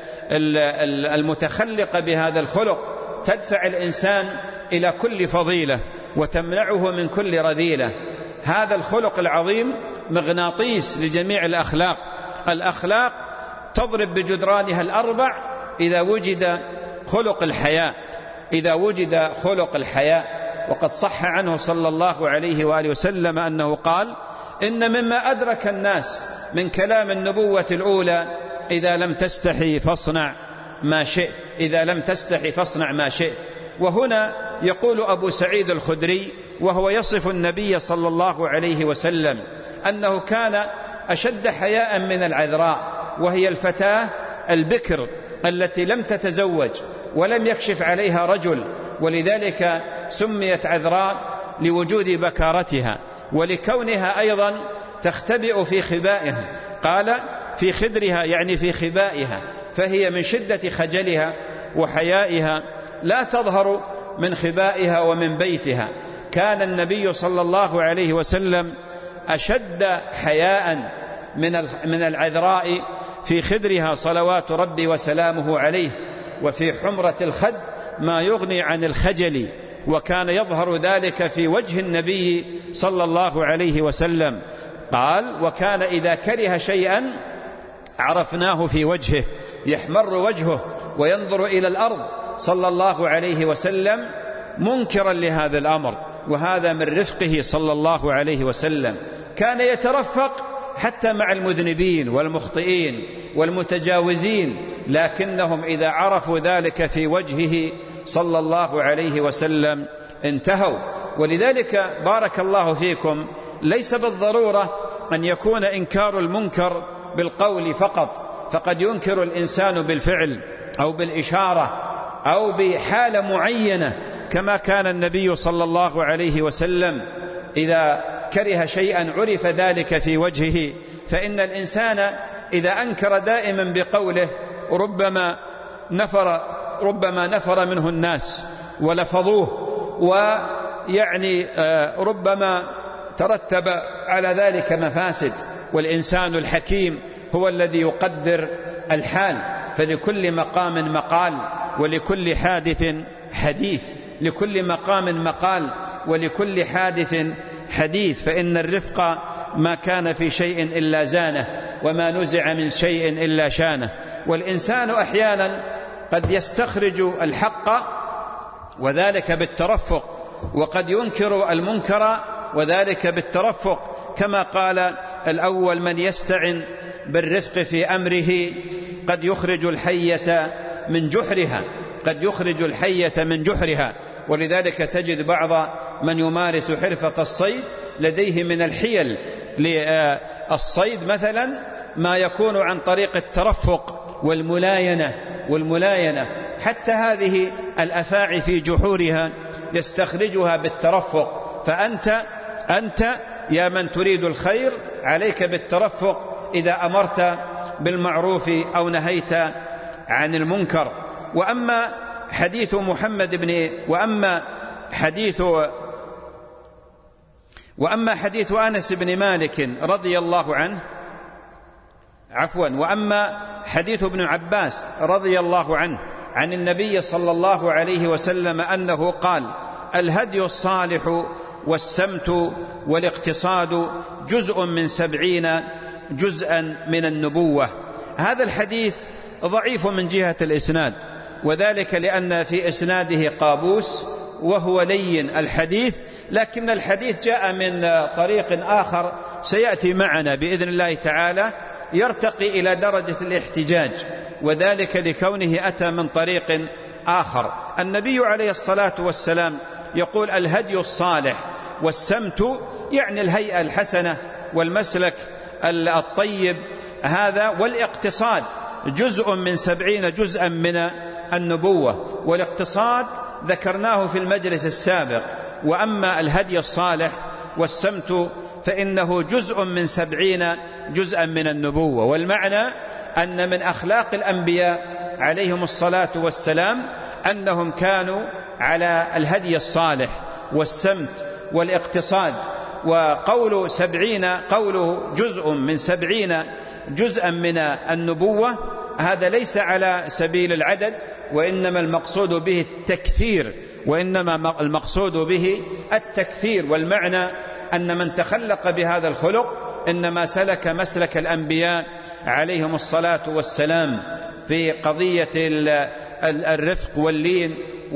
المتخلقة بهذا الخلق، تدفع الإنسان إلى كل فضيلة وتمنعه من كل رذيلة. هذا الخلق العظيم مغناطيس لجميع الأخلاق. الأخلاق تضرب بجدرانها الأربع إذا وجد خلق الحياء، إذا وجد خلق الحياء. وقد صح عنه صلى الله عليه وآله وسلم أنه قال: إن مما أدرك الناس من كلام النبوة الأولى: إذا لم تستحي فاصنع ما شئت، إذا لم تستحي فاصنع ما شئت. وهنا يقول أبو سعيد الخدري وهو يصف النبي صلى الله عليه وسلم أنه كان أشد حياء من العذراء، وهي الفتاة البكر التي لم تتزوج ولم يكشف عليها رجل، ولذلك سميت عذراء لوجود بكارتها ولكونها أيضا تختبئ في خبائها. قال: في خدرها يعني في خبائها، فهي من شدة خجلها وحيائها لا تظهر من خبائها ومن بيتها. كان النبي صلى الله عليه وسلم أشد حياء من العذراء في خدرها صلوات ربي وسلامه عليه، وفي حمرة الخد ما يغني عن الخجل، وكان يظهر ذلك في وجه النبي صلى الله عليه وسلم. قال: وكان إذا كره شيئا عرفناه في وجهه، يحمر وجهه وينظر إلى الأرض صلى الله عليه وسلم منكرا لهذا الأمر. وهذا من رفقه صلى الله عليه وسلم. كان يترفق حتى مع المذنبين والمخطئين والمتجاوزين، لكنهم إذا عرفوا ذلك في وجهه صلى الله عليه وسلم انتهوا. ولذلك بارك الله فيكم ليس بالضرورة أن يكون إنكار المنكر بالقول فقط، فقد ينكر الإنسان بالفعل أو بالإشارة أو بحالة معينة، كما كان النبي صلى الله عليه وسلم إذا كره شيئا عرف ذلك في وجهه. فإن الإنسان إذا أنكر دائما بقوله ربما نفر ربما نفر منه الناس ولفظوه، ويعني ربما ترتب على ذلك مفاسد. والإنسان الحكيم هو الذي يقدر الحال، فلكل مقام مقال ولكل حادث حديث، لكل مقام مقال ولكل حادث حديث. فإن الرفق ما كان في شيء إلا زانه، وما نزع من شيء إلا شانه. والإنسان أحيانا قد يستخرج الحق وذلك بالترفق، وقد ينكر المنكر وذلك بالترفق، كما قال الأول: من يستعن بالرفق في أمره قد يخرج الحية من جحرها، قد يخرج الحية من جحرها. ولذلك تجد بعض من يمارس حرفة الصيد لديه من الحيل للصيد مثلا ما يكون عن طريق الترفق والملاينة والملاينة حتى هذه الأفاعي في جحورها يستخرجها بالترفق. فأنت أنت يا من تريد الخير عليك بالترفق إذا أمرت بالمعروف أو نهيت عن المنكر. وأما حديث محمد بن وأما حديث وأما حديث أنس بن مالك رضي الله عنه عفوا وأما حديث ابن عباس رضي الله عنه عن النبي صلى الله عليه وسلم أنه قال: الهدي الصالح والسمت والاقتصاد جزء من سبعين جزءا من النبوة. هذا الحديث ضعيف من جهة الإسناد، وذلك لأن في إسناده قابوس وهو لين الحديث، لكن الحديث جاء من طريق آخر سيأتي معنا بإذن الله تعالى يرتقي إلى درجة الاحتجاج، وذلك لكونه أتى من طريق آخر. النبي عليه الصلاة والسلام يقول: الهدي الصالح والسمت، يعني الهيئة الحسنة والمسلك الطيب هذا، والاقتصاد جزء من سبعين جزءا من النبوة. والاقتصاد ذكرناه في المجلس السابق. وأما الهدي الصالح والسمت فإنه جزء من سبعين جزءا من النبوة. والمعنى أن من أخلاق الأنبياء عليهم الصلاة والسلام أنهم كانوا على الهدي الصالح والسمت والاقتصاد. وقول سبعين قوله جزء من سبعين جزءا من النبوة هذا ليس على سبيل العدد، وإنما المقصود به التكثير وإنما المقصود به التكثير والمعنى أن من تخلق بهذا الخلق إنما سلك مسلك الأنبياء عليهم الصلاة والسلام في قضية الرفق واللين،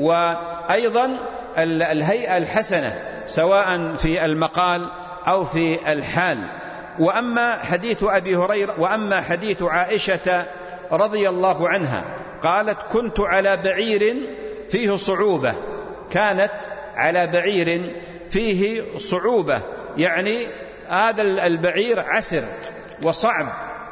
وأيضا الهيئة الحسنة سواء في المقال أو في الحال. وأما حديث أبي هريرة وأما حديث عائشة رضي الله عنها قالت: كنت على بعير فيه صعوبة، كانت على بعير فيه صعوبة، يعني هذا البعير عسر وصعب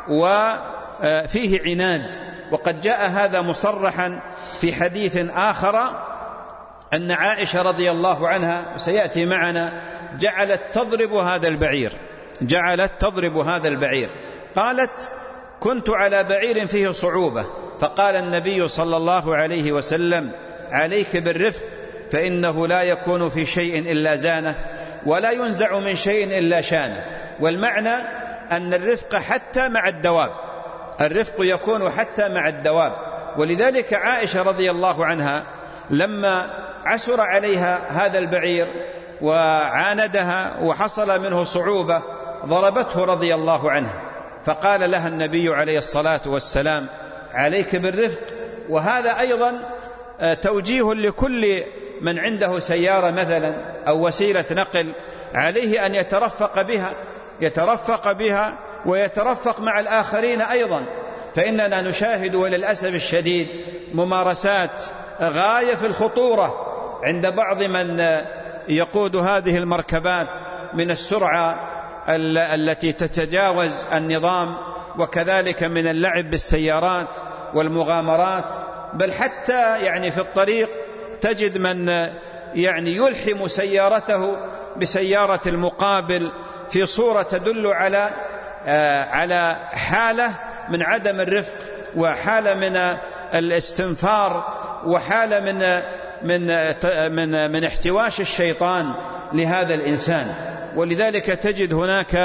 وفيه عناد. وقد جاء هذا مصرحا في حديث آخر أن عائشة رضي الله عنها سيأتي معنا جعلت تضرب هذا البعير جعلت تضرب هذا البعير قالت: كنت على بعير فيه صعوبة، فقال النبي صلى الله عليه وسلم: عليك بالرفق، فإنه لا يكون في شيء إلا زانه، ولا ينزع من شيء إلا شانه. والمعنى أن الرفق حتى مع الدواب، الرفق يكون حتى مع الدواب. ولذلك عائشة رضي الله عنها لما عسر عليها هذا البعير وعاندها وحصل منه صعوبة ضربته رضي الله عنها، فقال لها النبي عليه الصلاة والسلام: عليك بالرفق. وهذا أيضا توجيه لكل من عنده سيارة مثلا أو وسيلة نقل، عليه أن يترفق بها يترفق بها ويترفق مع الآخرين أيضا. فإننا نشاهد وللأسف الشديد ممارسات غاية في الخطورة عند بعض من يقود هذه المركبات من السرعة التي تتجاوز النظام، وكذلك من اللعب بالسيارات والمغامرات. بل حتى يعني في الطريق تجد من يعني يلحم سيارته بسيارة المقابل في صورة تدل على على حالة من عدم الرفق، وحالة من الاستنفار، وحالة من من من من احتواش الشيطان لهذا الإنسان. ولذلك تجد هناك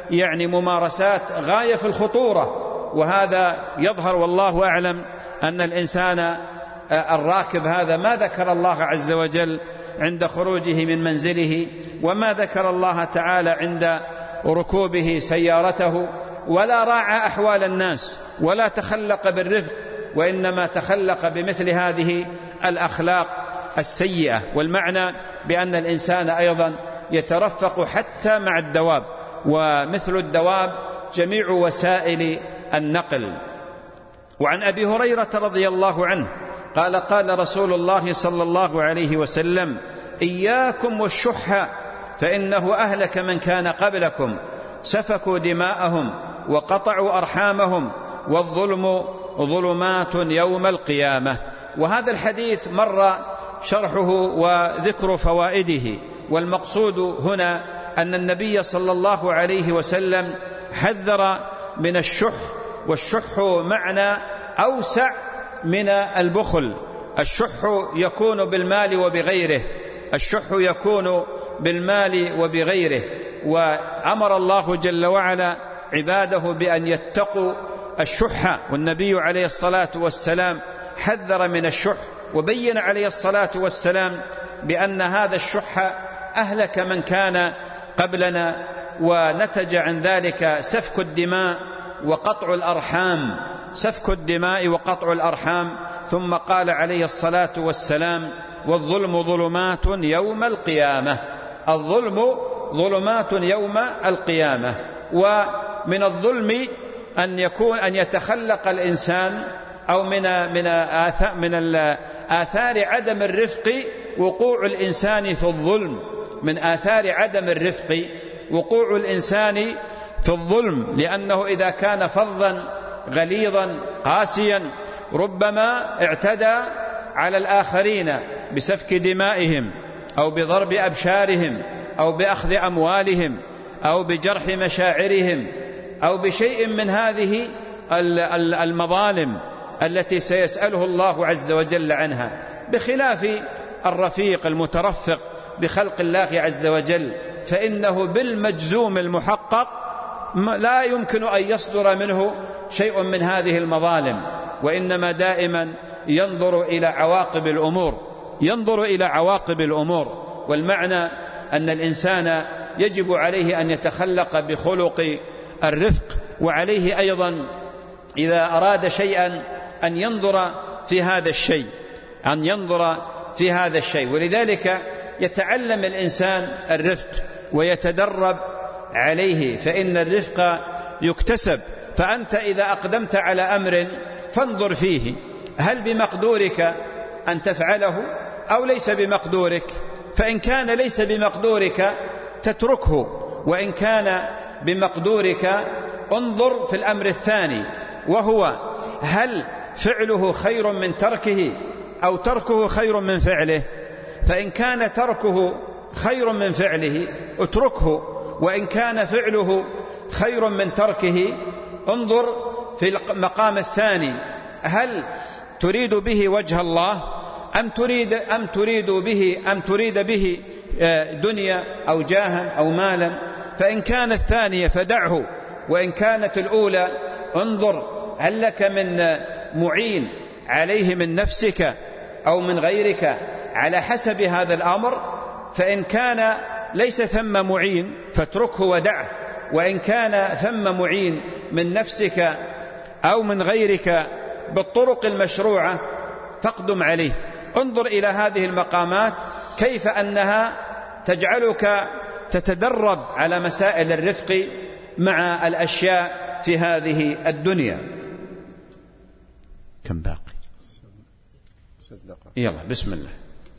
يعني ممارسات غاية في الخطورة. وهذا يظهر والله أعلم أن الإنسان الراكب هذا ما ذكر الله عز وجل عند خروجه من منزله، وما ذكر الله تعالى عند ركوبه سيارته، ولا راعى أحوال الناس، ولا تخلق بالرفق، وإنما تخلق بمثل هذه الأخلاق السيئة. والمعنى بأن الإنسان أيضا يترفق حتى مع الدواب، ومثل الدواب جميع وسائل النقل. وعن أبي هريرة رضي الله عنه قال قال رسول الله صلى الله عليه وسلم: إياكم والشح فإنه أهلك من كان قبلكم، سفكوا دماءهم وقطعوا أرحامهم، والظلم ظلمات يوم القيامة. وهذا الحديث مر شرحه وذكر فوائده، والمقصود هنا أن النبي صلى الله عليه وسلم حذر من الشح، والشح معنى أوسع من البخل. الشح يكون بالمال وبغيره، الشح يكون بالمال وبغيره. وأمر الله جل وعلا عباده بأن يتقوا الشح، والنبي عليه الصلاة والسلام حذر من الشح، وبين عليه الصلاة والسلام بأن هذا الشح أهلك من كان قبلنا، ونتج عن ذلك سفك الدماء وقطع الأرحام، سفك الدماء وقطع الأرحام. ثم قال عليه الصلاة والسلام: والظلم ظلمات يوم القيامة. الظلم ظلمات يوم القيامة. ومن الظلم أن يكون أن يتخلق الإنسان، أو من من آثار من آثار عدم الرفق وقوع الإنسان في الظلم. من آثار عدم الرفق وقوع الإنسان في الظلم، لأنه إذا كان فظا غليظا قاسيا ربما اعتدى على الآخرين بسفك دمائهم، أو بضرب أبشارهم، أو بأخذ أموالهم، أو بجرح مشاعرهم، أو بشيء من هذه المظالم التي سيسأله الله عز وجل عنها، بخلاف الرفيق المترفق بخلق الله عز وجل، فإنه بالمجزوم المحقق لا يمكن أن يصدر منه شيء من هذه المظالم، وإنما دائما ينظر إلى عواقب الأمور، ينظر إلى عواقب الأمور. والمعنى أن الإنسان يجب عليه أن يتخلق بخلق الرفق، وعليه أيضا إذا أراد شيئا أن ينظر في هذا الشيء، أن ينظر في هذا الشيء. ولذلك يتعلم الإنسان الرفق ويتدرب عليه، فإن الرفق يكتسب. فأنت إذا أقدمت على أمر فانظر فيه، هل بمقدورك أن تفعله أو ليس بمقدورك؟ فإن كان ليس بمقدورك تتركه، وإن كان بمقدورك انظر في الأمر الثاني، وهو هل فعله خير من تركه أو تركه خير من فعله؟ فإن كان تركه خير من فعله اتركه، وإن كان فعله خير من تركه انظر في المقام الثاني، هل تريد به وجه الله أم تريد أم تريد به أم تريد به دنيا أو جاها أو مالا؟ فإن كان الثانية فدعه، وإن كانت الأولى انظر هل لك من معين عليه من نفسك أو من غيرك على حسب هذا الأمر. فإن كان ليس ثم معين فاتركه ودعه، وإن كان ثم معين من نفسك أو من غيرك بالطرق المشروعة فاقدم عليه. انظر إلى هذه المقامات كيف أنها تجعلك تتدرب على مسائل الرفق مع الأشياء في هذه الدنيا. كم باقي؟ يلا بسم الله.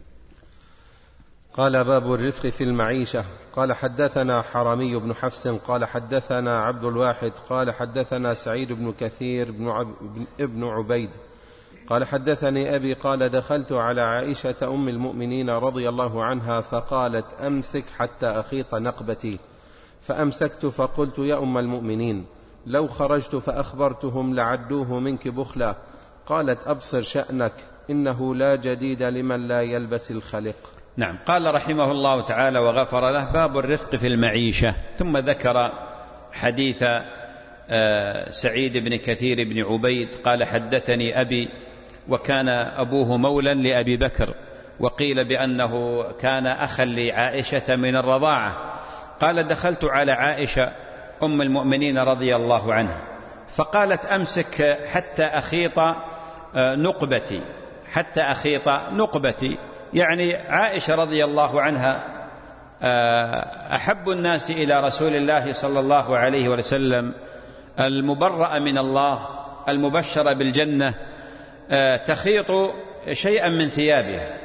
قال: باب الرفق في المعيشة. قال: حدثنا حرمي بن حفص قال حدثنا عبد الواحد قال حدثنا سعيد بن كثير بن, عب... ابن عبيد قال حدثني أبي قال: دخلت على عائشة أم المؤمنين رضي الله عنها فقالت: أمسك حتى أخيط نقبتي، فأمسكت فقلت: يا أم المؤمنين، لو خرجت فأخبرتهم لعدوه منك بخلا. قالت: أبصر شأنك، إنه لا جديد لمن لا يلبس الخلق. نعم. قال رحمه الله تعالى وغفر له: باب الرفق في المعيشة. ثم ذكر حديث سعيد بن كثير بن عبيد قال حدثني أبي، وكان أبوه مولا لأبي بكر، وقيل بأنه كان أخا لعائشة من الرضاعة. قال دخلت على عائشة أم المؤمنين رضي الله عنها فقالت أمسك حتى أخيط نقبتي، حتى أخيط نقبتي، يعني عائشة رضي الله عنها أحب الناس إلى رسول الله صلى الله عليه وسلم، المبرأ من الله، المبشر بالجنة، تخيط شيئا من ثيابها،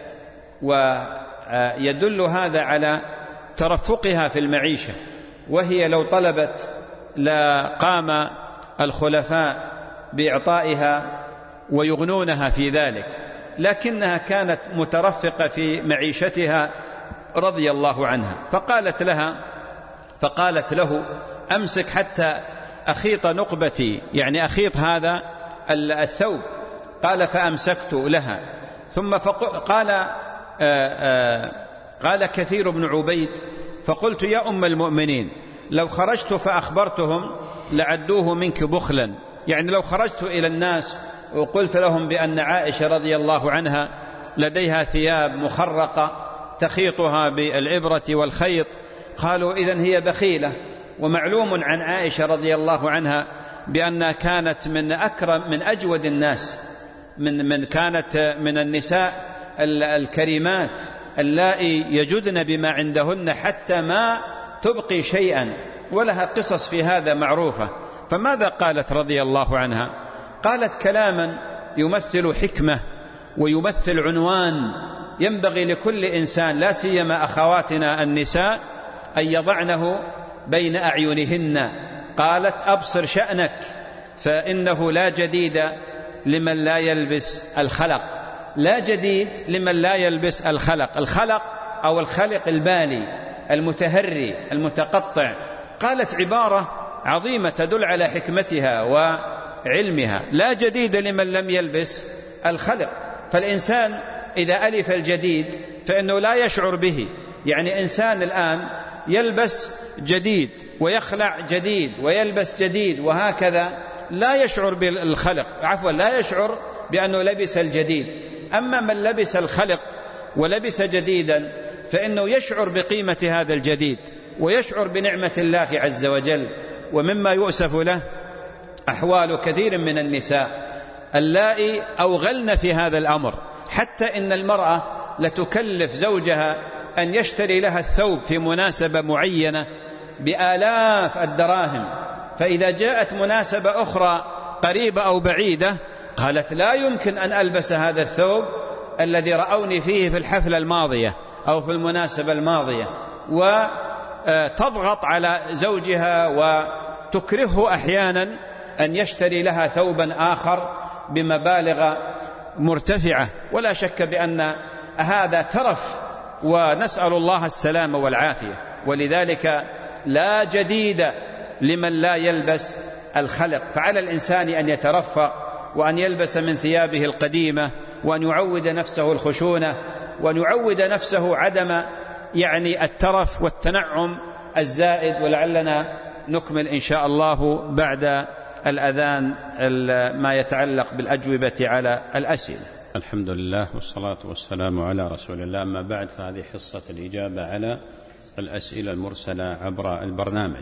ويدل هذا على ترفقها في المعيشة، وهي لو طلبت لقام الخلفاء بإعطائها ويغنونها في ذلك، لكنها كانت مترفقة في معيشتها رضي الله عنها. فقالت لها فقالت له أمسك حتى أخيط نقبتي، يعني أخيط هذا الثوب. قال فأمسكت لها. ثم قال آآ آآ قال كثير بن عبيد فقلت يا أم المؤمنين لو خرجت فأخبرتهم لعدوه منك بخلا، يعني لو خرجت إلى الناس وقلت لهم بأن عائشة رضي الله عنها لديها ثياب مخرقة تخيطها بالإبرة والخيط، قالوا إذن هي بخيلة. ومعلوم عن عائشة رضي الله عنها بأنها كانت من أكرم من أجود الناس، من من كانت من النساء الكريمات اللائي يجدن بما عندهن حتى ما تبقي شيئا، ولها قصص في هذا معروفة. فماذا قالت رضي الله عنها؟ قالت كلاما يمثل حكمة ويمثل عنوان ينبغي لكل إنسان، لا سيما أخواتنا النساء، أن يضعنه بين أعينهن. قالت أبصر شأنك فإنه لا جديد لمن لا يلبس الخلق، لا جديد لمن لا يلبس الخلق. الخلق أو الخلق البالي المتهري المتقطع. قالت عبارة عظيمة تدل على حكمتها وعلمها، لا جديد لمن لم يلبس الخلق. فالإنسان إذا ألف الجديد فإنه لا يشعر به، يعني إنسان الآن يلبس جديد ويخلع جديد ويلبس جديد وهكذا، لا يشعر بالخلق، عفوا لا يشعر بأنه لبس الجديد. أما من لبس الخلق ولبس جديدا فإنه يشعر بقيمة هذا الجديد ويشعر بنعمة الله عز وجل. ومما يؤسف له أحوال كثير من النساء اللائي أوغلن في هذا الأمر، حتى إن المرأة لتكلف زوجها أن يشتري لها الثوب في مناسبة معينة بآلاف الدراهم، فإذا جاءت مناسبة أخرى قريبة أو بعيدة قالت لا يمكن أن ألبس هذا الثوب الذي رأوني فيه في الحفلة الماضية أو في المناسبة الماضية، وتضغط على زوجها وتكرهه أحيانا أن يشتري لها ثوبا آخر بمبالغ مرتفعة. ولا شك بأن هذا ترف، ونسأل الله السلامة والعافية. ولذلك لا جديد لمن لا يلبس الخلق، فعلى الإنسان أن يترفق وأن يلبس من ثيابه القديمة، وأن يعود نفسه الخشونة، وأن يعود نفسه عدم يعني الترف والتنعم الزائد. ولعلنا نكمل إن شاء الله بعد الأذان ما يتعلق بالأجوبة على الأسئلة. الحمد لله والصلاة والسلام على رسول الله. أما بعد، فهذه حصة الإجابة على الأسئلة المرسلة عبر البرنامج.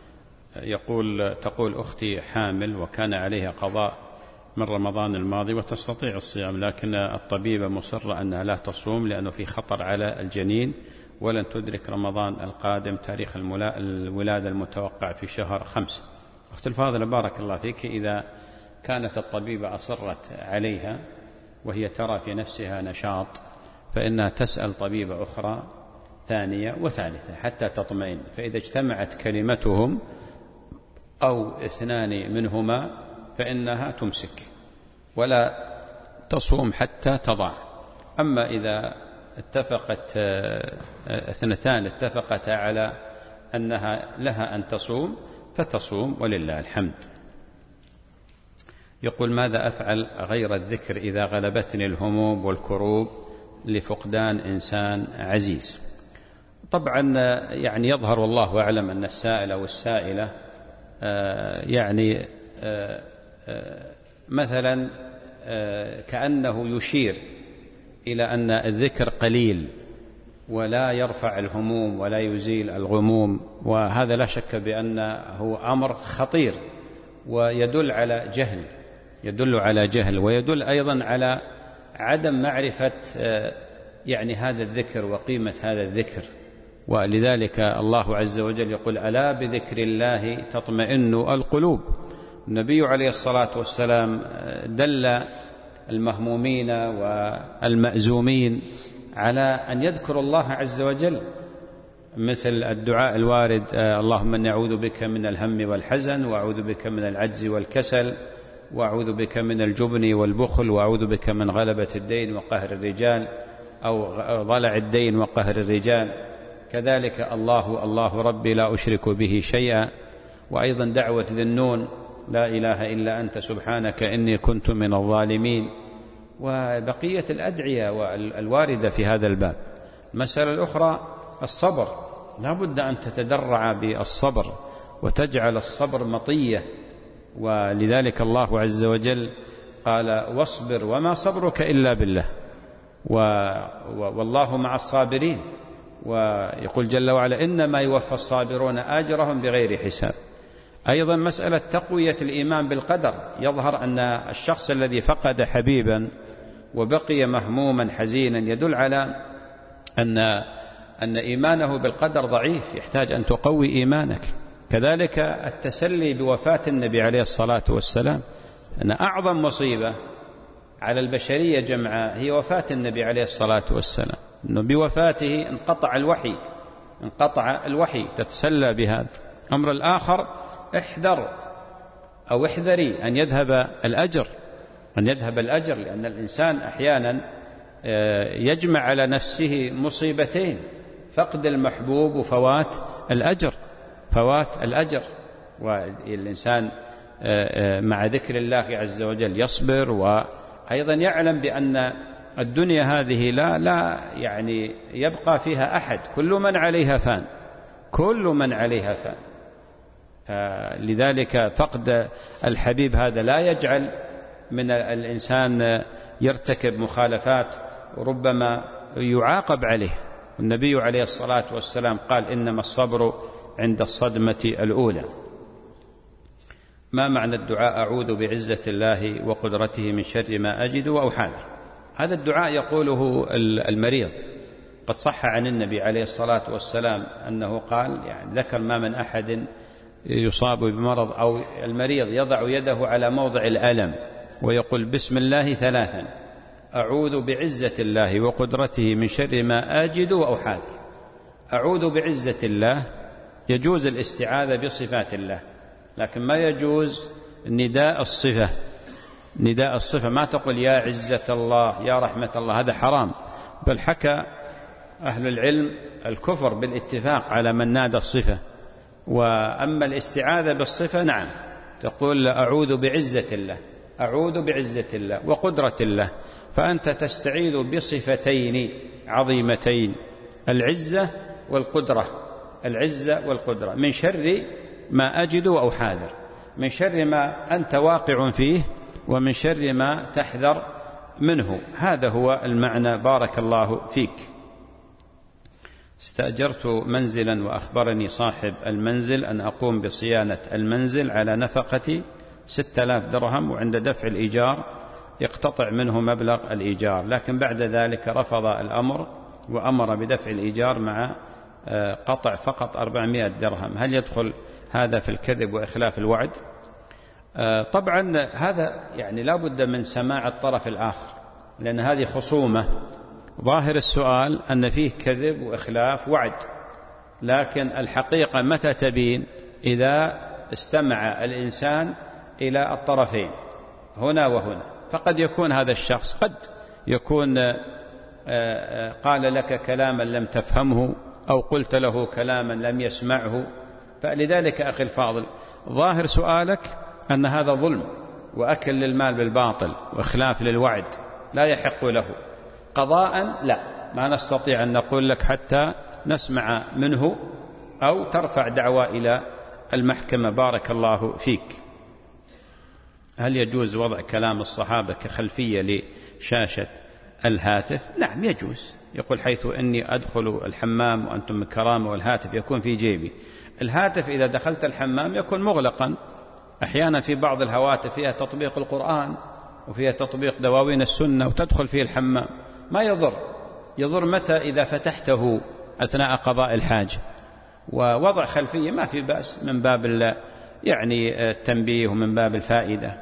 يقول تقول أختي حامل وكان عليها قضاء من رمضان الماضي وتستطيع الصيام، لكن الطبيبة مصرة أنها لا تصوم لأنه في خطر على الجنين ولن تدرك رمضان القادم، تاريخ الولادة المتوقع في شهر خمسة. أخت الفاضلة بارك الله فيك، إذا كانت الطبيبة أصرت عليها وهي ترى في نفسها نشاط فإنها تسأل طبيبة أخرى ثانية وثالثة حتى تطمئن، فإذا اجتمعت كلمتهم أو اثنان منهما فإنها تمسك ولا تصوم حتى تضع. أما إذا اتفقت اثنتان اتفقتا على أنها لها أن تصوم فتصوم ولله الحمد. يقول ماذا أفعل غير الذكر إذا غلبتني الهموم والكروب لفقدان إنسان عزيز؟ طبعا يعني يظهر والله أعلم أن السائل أو السائلة يعني مثلا كأنه يشير إلى أن الذكر قليل ولا يرفع الهموم ولا يزيل الغموم، وهذا لا شك بأنه أمر خطير ويدل على جهل، يدل على جهل ويدل أيضا على عدم معرفة يعني هذا الذكر وقيمة هذا الذكر. ولذلك الله عز وجل يقول: ألا بذكر الله تطمئن القلوب. النبي عليه الصلاة والسلام دل المهمومين والمأزومين على أن يذكروا الله عز وجل، مثل الدعاء الوارد: اللهم إني أعوذ بك من الهم والحزن، وأعوذ بك من العجز والكسل، وأعوذ بك من الجبن والبخل، وأعوذ بك من غلبة الدين وقهر الرجال، أو ضلع الدين وقهر الرجال. كذلك الله الله ربي لا أشرك به شيئا. وأيضا دعوة ذي النون: لا إله إلا أنت سبحانك إني كنت من الظالمين. وبقية الأدعية الواردة في هذا الباب. المسألة الأخرى الصبر، لا بد أن تتدرع بالصبر وتجعل الصبر مطية. ولذلك الله عز وجل قال: واصبر وما صبرك إلا بالله والله مع الصابرين. ويقول جل وعلا: إنما يوفى الصابرون أجرهم بغير حساب. أيضا مسألة تقوية الإيمان بالقدر، يظهر أن الشخص الذي فقد حبيبا وبقي مهموما حزينا يدل على أن أن إيمانه بالقدر ضعيف، يحتاج أن تقوي إيمانك. كذلك التسلي بوفاة النبي عليه الصلاة والسلام، أن أعظم مصيبة على البشرية جمعاء هي وفاة النبي عليه الصلاة والسلام، أنه بوفاته انقطع الوحي انقطع الوحي تتسلى بهذا. أمر الآخر: احذر أو احذري أن يذهب الأجر أن يذهب الأجر لأن الإنسان أحيانا يجمع على نفسه مصيبتين: فقد المحبوب وفوات الأجر فوات الأجر والإنسان مع ذكر الله عز وجل يصبر، وأيضا يعلم بأن الدنيا هذه لا لا يعني يبقى فيها أحد، كل من عليها فان كل من عليها فان. فلذلك فقد الحبيب هذا لا يجعل من الإنسان يرتكب مخالفات وربما يعاقب عليه. النبي عليه الصلاة والسلام قال: إنما الصبر عند الصدمة الأولى. ما معنى الدعاء أعوذ بعزة الله وقدرته من شر ما أجد وأحاذر؟ هذا الدعاء يقوله المريض. قد صح عن النبي عليه الصلاة والسلام أنه قال، يعني ذكر: ما من أحد يصاب بمرض أو المريض يضع يده على موضع الألم ويقول بسم الله ثلاثا: أعوذ بعزة الله وقدرته من شر ما أجد وأحاذر. أعوذ بعزة الله، يجوز الاستعاذة بصفات الله، لكن ما يجوز نداء الصفة نداء الصفة ما تقول يا عزة الله يا رحمة الله، هذا حرام. بل حكى أهل العلم الكفر بالاتفاق على من نادى الصفة. وأما الاستعاذة بالصفة نعم، تقول أعوذ بعزة الله أعوذ بعزة الله وقدرة الله، فأنت تستعيذ بصفتين عظيمتين: العزة والقدرة العزة والقدرة من شر ما أجد وأحاذر، من شر ما أنت واقع فيه ومن شر ما تحذر منه. هذا هو المعنى. بارك الله فيك. استأجرت منزلا وأخبرني صاحب المنزل أن أقوم بصيانة المنزل على نفقة ستة آلاف درهم، وعند دفع الإيجار يقتطع منه مبلغ الإيجار، لكن بعد ذلك رفض الأمر وأمر بدفع الإيجار مع قطع فقط أربعمائة درهم. هل يدخل هذا في الكذب وإخلاف الوعد؟ طبعا هذا يعني لا بد من سماع الطرف الآخر، لأن هذه خصومة. ظاهر السؤال أن فيه كذب وإخلاف وعد، لكن الحقيقة متى تبين؟ إذا استمع الإنسان إلى الطرفين هنا وهنا. فقد يكون هذا الشخص قد يكون قال لك كلاما لم تفهمه أو قلت له كلاما لم يسمعه. فلذلك أخي الفاضل، ظاهر سؤالك أن هذا ظلم وأكل للمال بالباطل وإخلاف للوعد، لا يحق له. قضاء لا، ما نستطيع أن نقول لك حتى نسمع منه أو ترفع دعوى إلى المحكمة بارك الله فيك، هل يجوز وضع كلام الصحابة كخلفية لشاشة الهاتف؟ نعم يجوز. يقول حيث أني أدخل الحمام وأنتم كرامة والهاتف يكون في جيبي. الهاتف إذا دخلت الحمام يكون مغلقا، أحيانا في بعض الهواتف فيها تطبيق القرآن وفيها تطبيق دواوين السنة وتدخل فيه الحمام، ما يضر. يضر متى؟ إذا فتحته أثناء قضاء الحاجة. ووضع خلفية ما في بأس، من باب يعني التنبيه ومن باب الفائدة.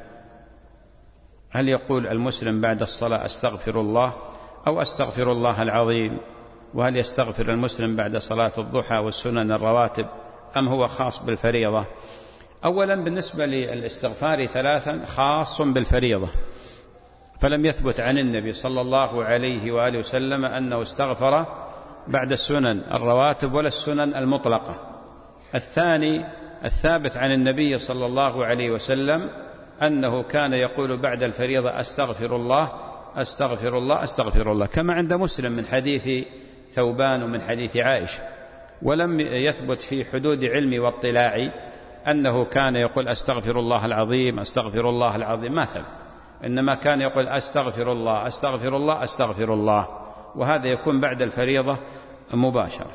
هل يقول المسلم بعد الصلاة أستغفر الله أو أستغفر الله العظيم؟ وهل يستغفر المسلم بعد صلاة الضحى والسنن الرواتب أم هو خاص بالفريضة؟ أولا بالنسبة للاستغفار ثلاثا خاص بالفريضة، فلم يثبت عن النبي صلى الله عليه وآله وسلم أنه استغفر بعد السنن الرواتب ولا السنن المطلقة. الثاني الثابت عن النبي صلى الله عليه وسلم أنه كان يقول بعد الفريضة أستغفر الله أستغفر الله أستغفر الله، كما عند مسلم من حديث ثوبان ومن حديث عائشة. ولم يثبت في حدود علمي واطلاعي أنه كان يقول أستغفر الله العظيم أستغفر الله العظيم، ما ثبت، إنما كان يقول أستغفر الله أستغفر الله أستغفر الله، وهذا يكون بعد الفريضة مباشرة.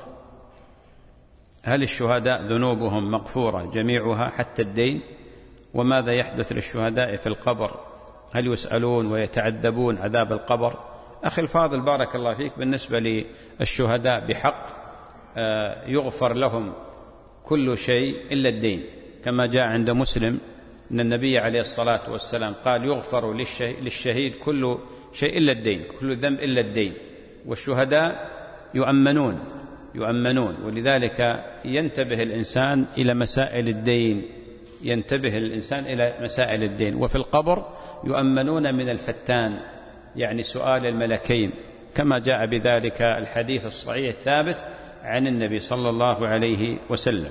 هل الشهداء ذنوبهم مغفورة جميعها حتى الدين؟ وماذا يحدث للشهداء في القبر؟ هل يسألون ويتعذبون عذاب القبر؟ أخي الفاضل بارك الله فيك، بالنسبة للشهداء بحق يغفر لهم كل شيء إلا الدين، كما جاء عند مسلم أن النبي عليه الصلاة والسلام قال يغفر للشهيد كل شيء إلا الدين، كل ذنب إلا الدين. والشهداء يؤمنون يؤمنون ولذلك ينتبه الإنسان إلى مسائل الدين، ينتبه الإنسان إلى مسائل الدين. وفي القبر يؤمنون من الفتان، يعني سؤال الملكين، كما جاء بذلك الحديث الصحيح الثابت عن النبي صلى الله عليه وسلم.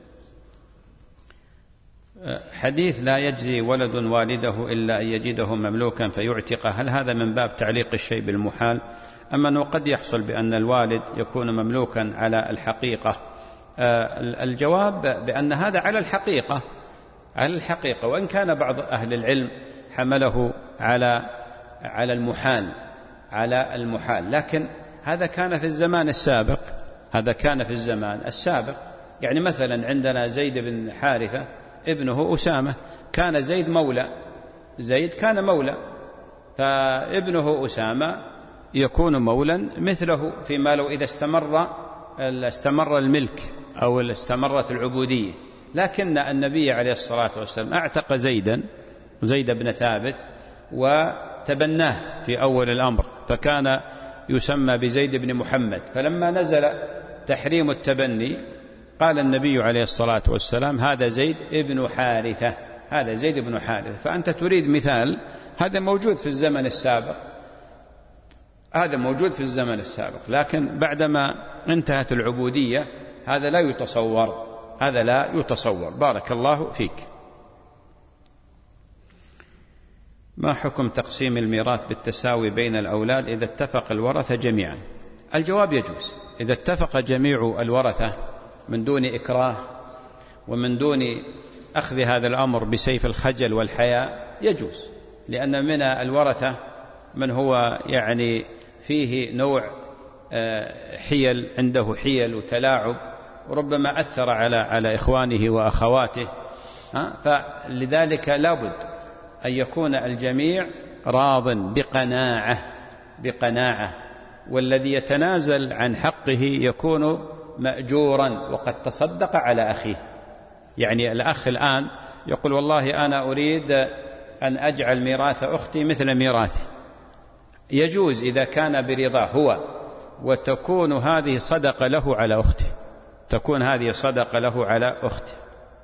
حديث لا يجزي ولد والده إلا أن يجده مملوكا فيعتقه، هل هذا من باب تعليق الشيء بالمحال، أما أنه قد يحصل بأن الوالد يكون مملوكا على الحقيقة؟ الجواب بأن هذا على الحقيقة على الحقيقة وإن كان بعض أهل العلم حمله على على المحال على المحال لكن هذا كان في الزمان السابق هذا كان في الزمان السابق يعني مثلا عندنا زيد بن حارثة ابنه أسامة، كان زيد مولى زيد كان مولى فابنه أسامة يكون مولا مثله فيما لو إذا استمر استمر الملك أو استمرت العبودية. لكن النبي عليه الصلاة والسلام اعتق زيدا زيد بن ثابت وتبناه في أول الأمر، فكان يسمى بزيد بن محمد. فلما نزل تحريم التبني قال النبي عليه الصلاة والسلام هذا زيد ابن حارثة هذا زيد بن حارثة. فأنت تريد مثال، هذا موجود في الزمن السابق هذا موجود في الزمن السابق لكن بعدما انتهت العبودية هذا لا يتصور هذا لا يتصور. بارك الله فيك. ما حكم تقسيم الميراث بالتساوي بين الأولاد إذا اتفق الورثة جميعا؟ الجواب يجوز إذا اتفق جميع الورثة من دون إكراه ومن دون أخذ هذا الأمر بسيف الخجل والحياء يجوز، لأن من الورثة من هو يعني فيه نوع حيل عنده حيل وتلاعب وربما أثر على على إخوانه وأخواته، فلذلك لابد أن يكون الجميع راض بقناعة بقناعة والذي يتنازل عن حقه يكون مأجورا وقد تصدق على أخيه. يعني الأخ الآن يقول والله أنا أريد أن أجعل ميراث أختي مثل ميراثي، يجوز إذا كان برضاه هو، وتكون هذه صدقة له على أخته تكون هذه صدقة له على أخته.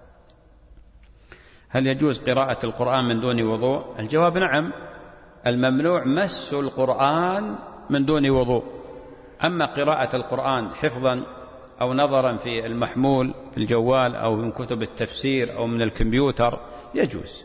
هل يجوز قراءة القرآن من دون وضوء؟ الجواب نعم، الممنوع مس القرآن من دون وضوء. أما قراءة القرآن حفظا أو نظرا في المحمول في الجوال أو من كتب التفسير أو من الكمبيوتر يجوز.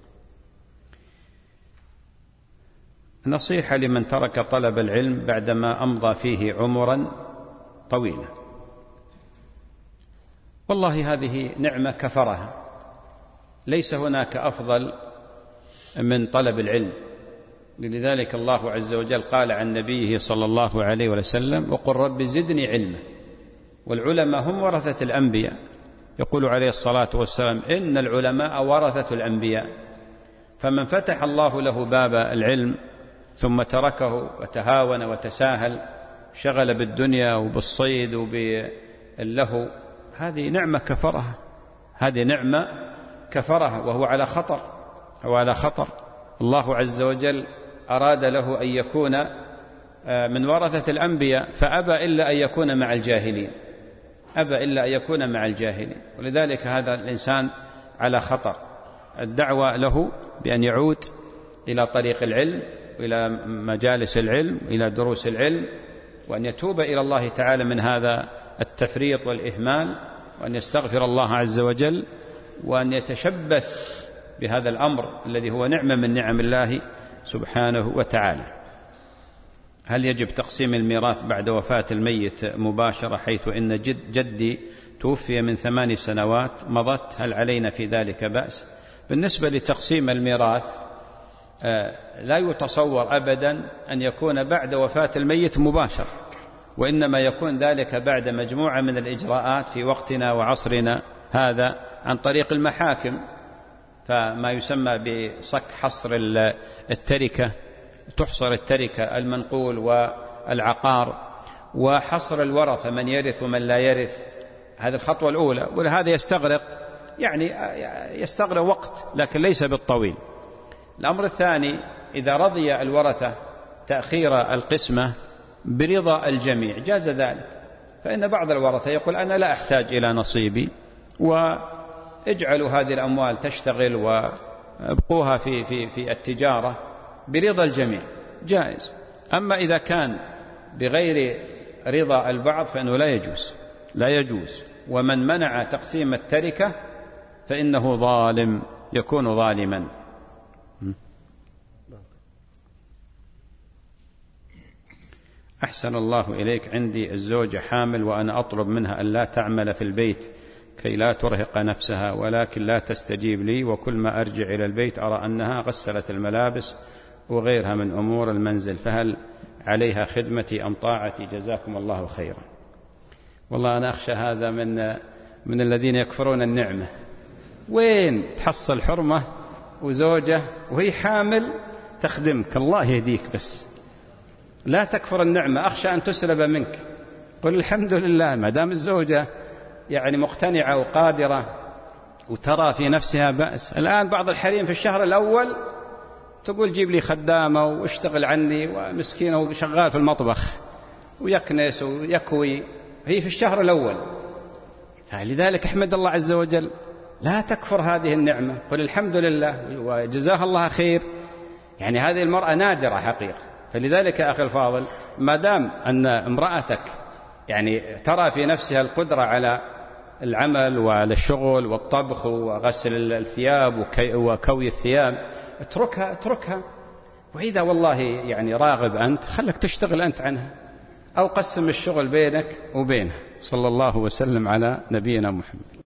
نصيحة لمن ترك طلب العلم بعدما أمضى فيه عمرا طويلا. والله هذه نعمة كفرها. ليس هناك أفضل من طلب العلم، لذلك الله عز وجل قال عن نبيه صلى الله عليه وسلم: وقل رب زدني علما. والعلماء هم ورثة الأنبياء، يقول عليه الصلاة والسلام: إن العلماء ورثة الأنبياء. فمن فتح الله له باب العلم ثم تركه وتهاون وتساهل، شغل بالدنيا وبالصيد وباللهو، هذه نعمة كفرها، هذه نعمة كفرها، وهو على خطر، هو على خطر. الله عز وجل أراد له أن يكون من ورثة الأنبياء، فأبى إلا أن يكون مع الجاهلين، أبى إلا أن يكون مع الجاهلين. ولذلك هذا الإنسان على خطر. الدعوة له بأن يعود إلى طريق العلم، إلى مجالس العلم، إلى دروس العلم، وأن يتوب إلى الله تعالى من هذا التفريط والإهمال، وأن يستغفر الله عز وجل، وأن يتشبث بهذا الأمر الذي هو نعمة من نعم الله سبحانه وتعالى. هل يجب تقسيم الميراث بعد وفاة الميت مباشرة، حيث إن جد جدي توفي من ثماني سنوات مضت، هل علينا في ذلك بأس؟ بالنسبة لتقسيم الميراث لا يتصور أبدا أن يكون بعد وفاة الميت مباشرة، وإنما يكون ذلك بعد مجموعة من الإجراءات في وقتنا وعصرنا هذا عن طريق المحاكم، فما يسمى بصك حصر التركة، تحصر التركة المنقول والعقار، وحصر الورثة من يرث ومن لا يرث. هذه الخطوة الأولى، وهذا يستغرق يعني يستغرق وقت لكن ليس بالطويل. الأمر الثاني: إذا رضي الورثة تأخير القسمة برضا الجميع جاز ذلك، فإن بعض الورثة يقول: أنا لا أحتاج إلى نصيبي، واجعلوا هذه الأموال تشتغل وابقوها في, في, في التجارة برضا الجميع، جائز. أما إذا كان بغير رضا البعض فإنه لا يجوز، لا يجوز. ومن منع تقسيم التركة فإنه ظالم، يكون ظالما. أحسن الله إليك، عندي الزوجة حامل وأنا أطلب منها أن لا تعمل في البيت كي لا ترهق نفسها، ولكن لا تستجيب لي، وكل ما أرجع إلى البيت أرى أنها غسلت الملابس وغيرها من أمور المنزل، فهل عليها خدمتي أم طاعتي؟ جزاكم الله خيرا. والله أنا أخشى هذا من من الذين يكفرون النعمة. وين تحصل حرمة وزوجة وهي حامل تخدمك؟ الله يهديك، بس لا تكفر النعمة، أخشى أن تسلب منك. قل الحمد لله ما دام الزوجة يعني مقتنعة وقادرة وترى في نفسها بأس. الآن بعض الحريم في الشهر الأول تقول جيب لي خدامة واشتغل عني، ومسكينة وشغال في المطبخ ويكنس ويكوي، هي في الشهر الأول. فلذلك احمد الله عز وجل، لا تكفر هذه النعمة، قل الحمد لله وجزاها الله خير. يعني هذه المرأة نادرة حقيقة. فلذلك أخي الفاضل، ما دام أن امرأتك يعني ترى في نفسها القدرة على العمل وعلى الشغل والطبخ وغسل الثياب وكوي الثياب، اتركها اتركها. وإذا والله يعني راغب أنت، خلك تشتغل أنت عنها، أو قسم الشغل بينك وبينها. صلى الله وسلم على نبينا محمد.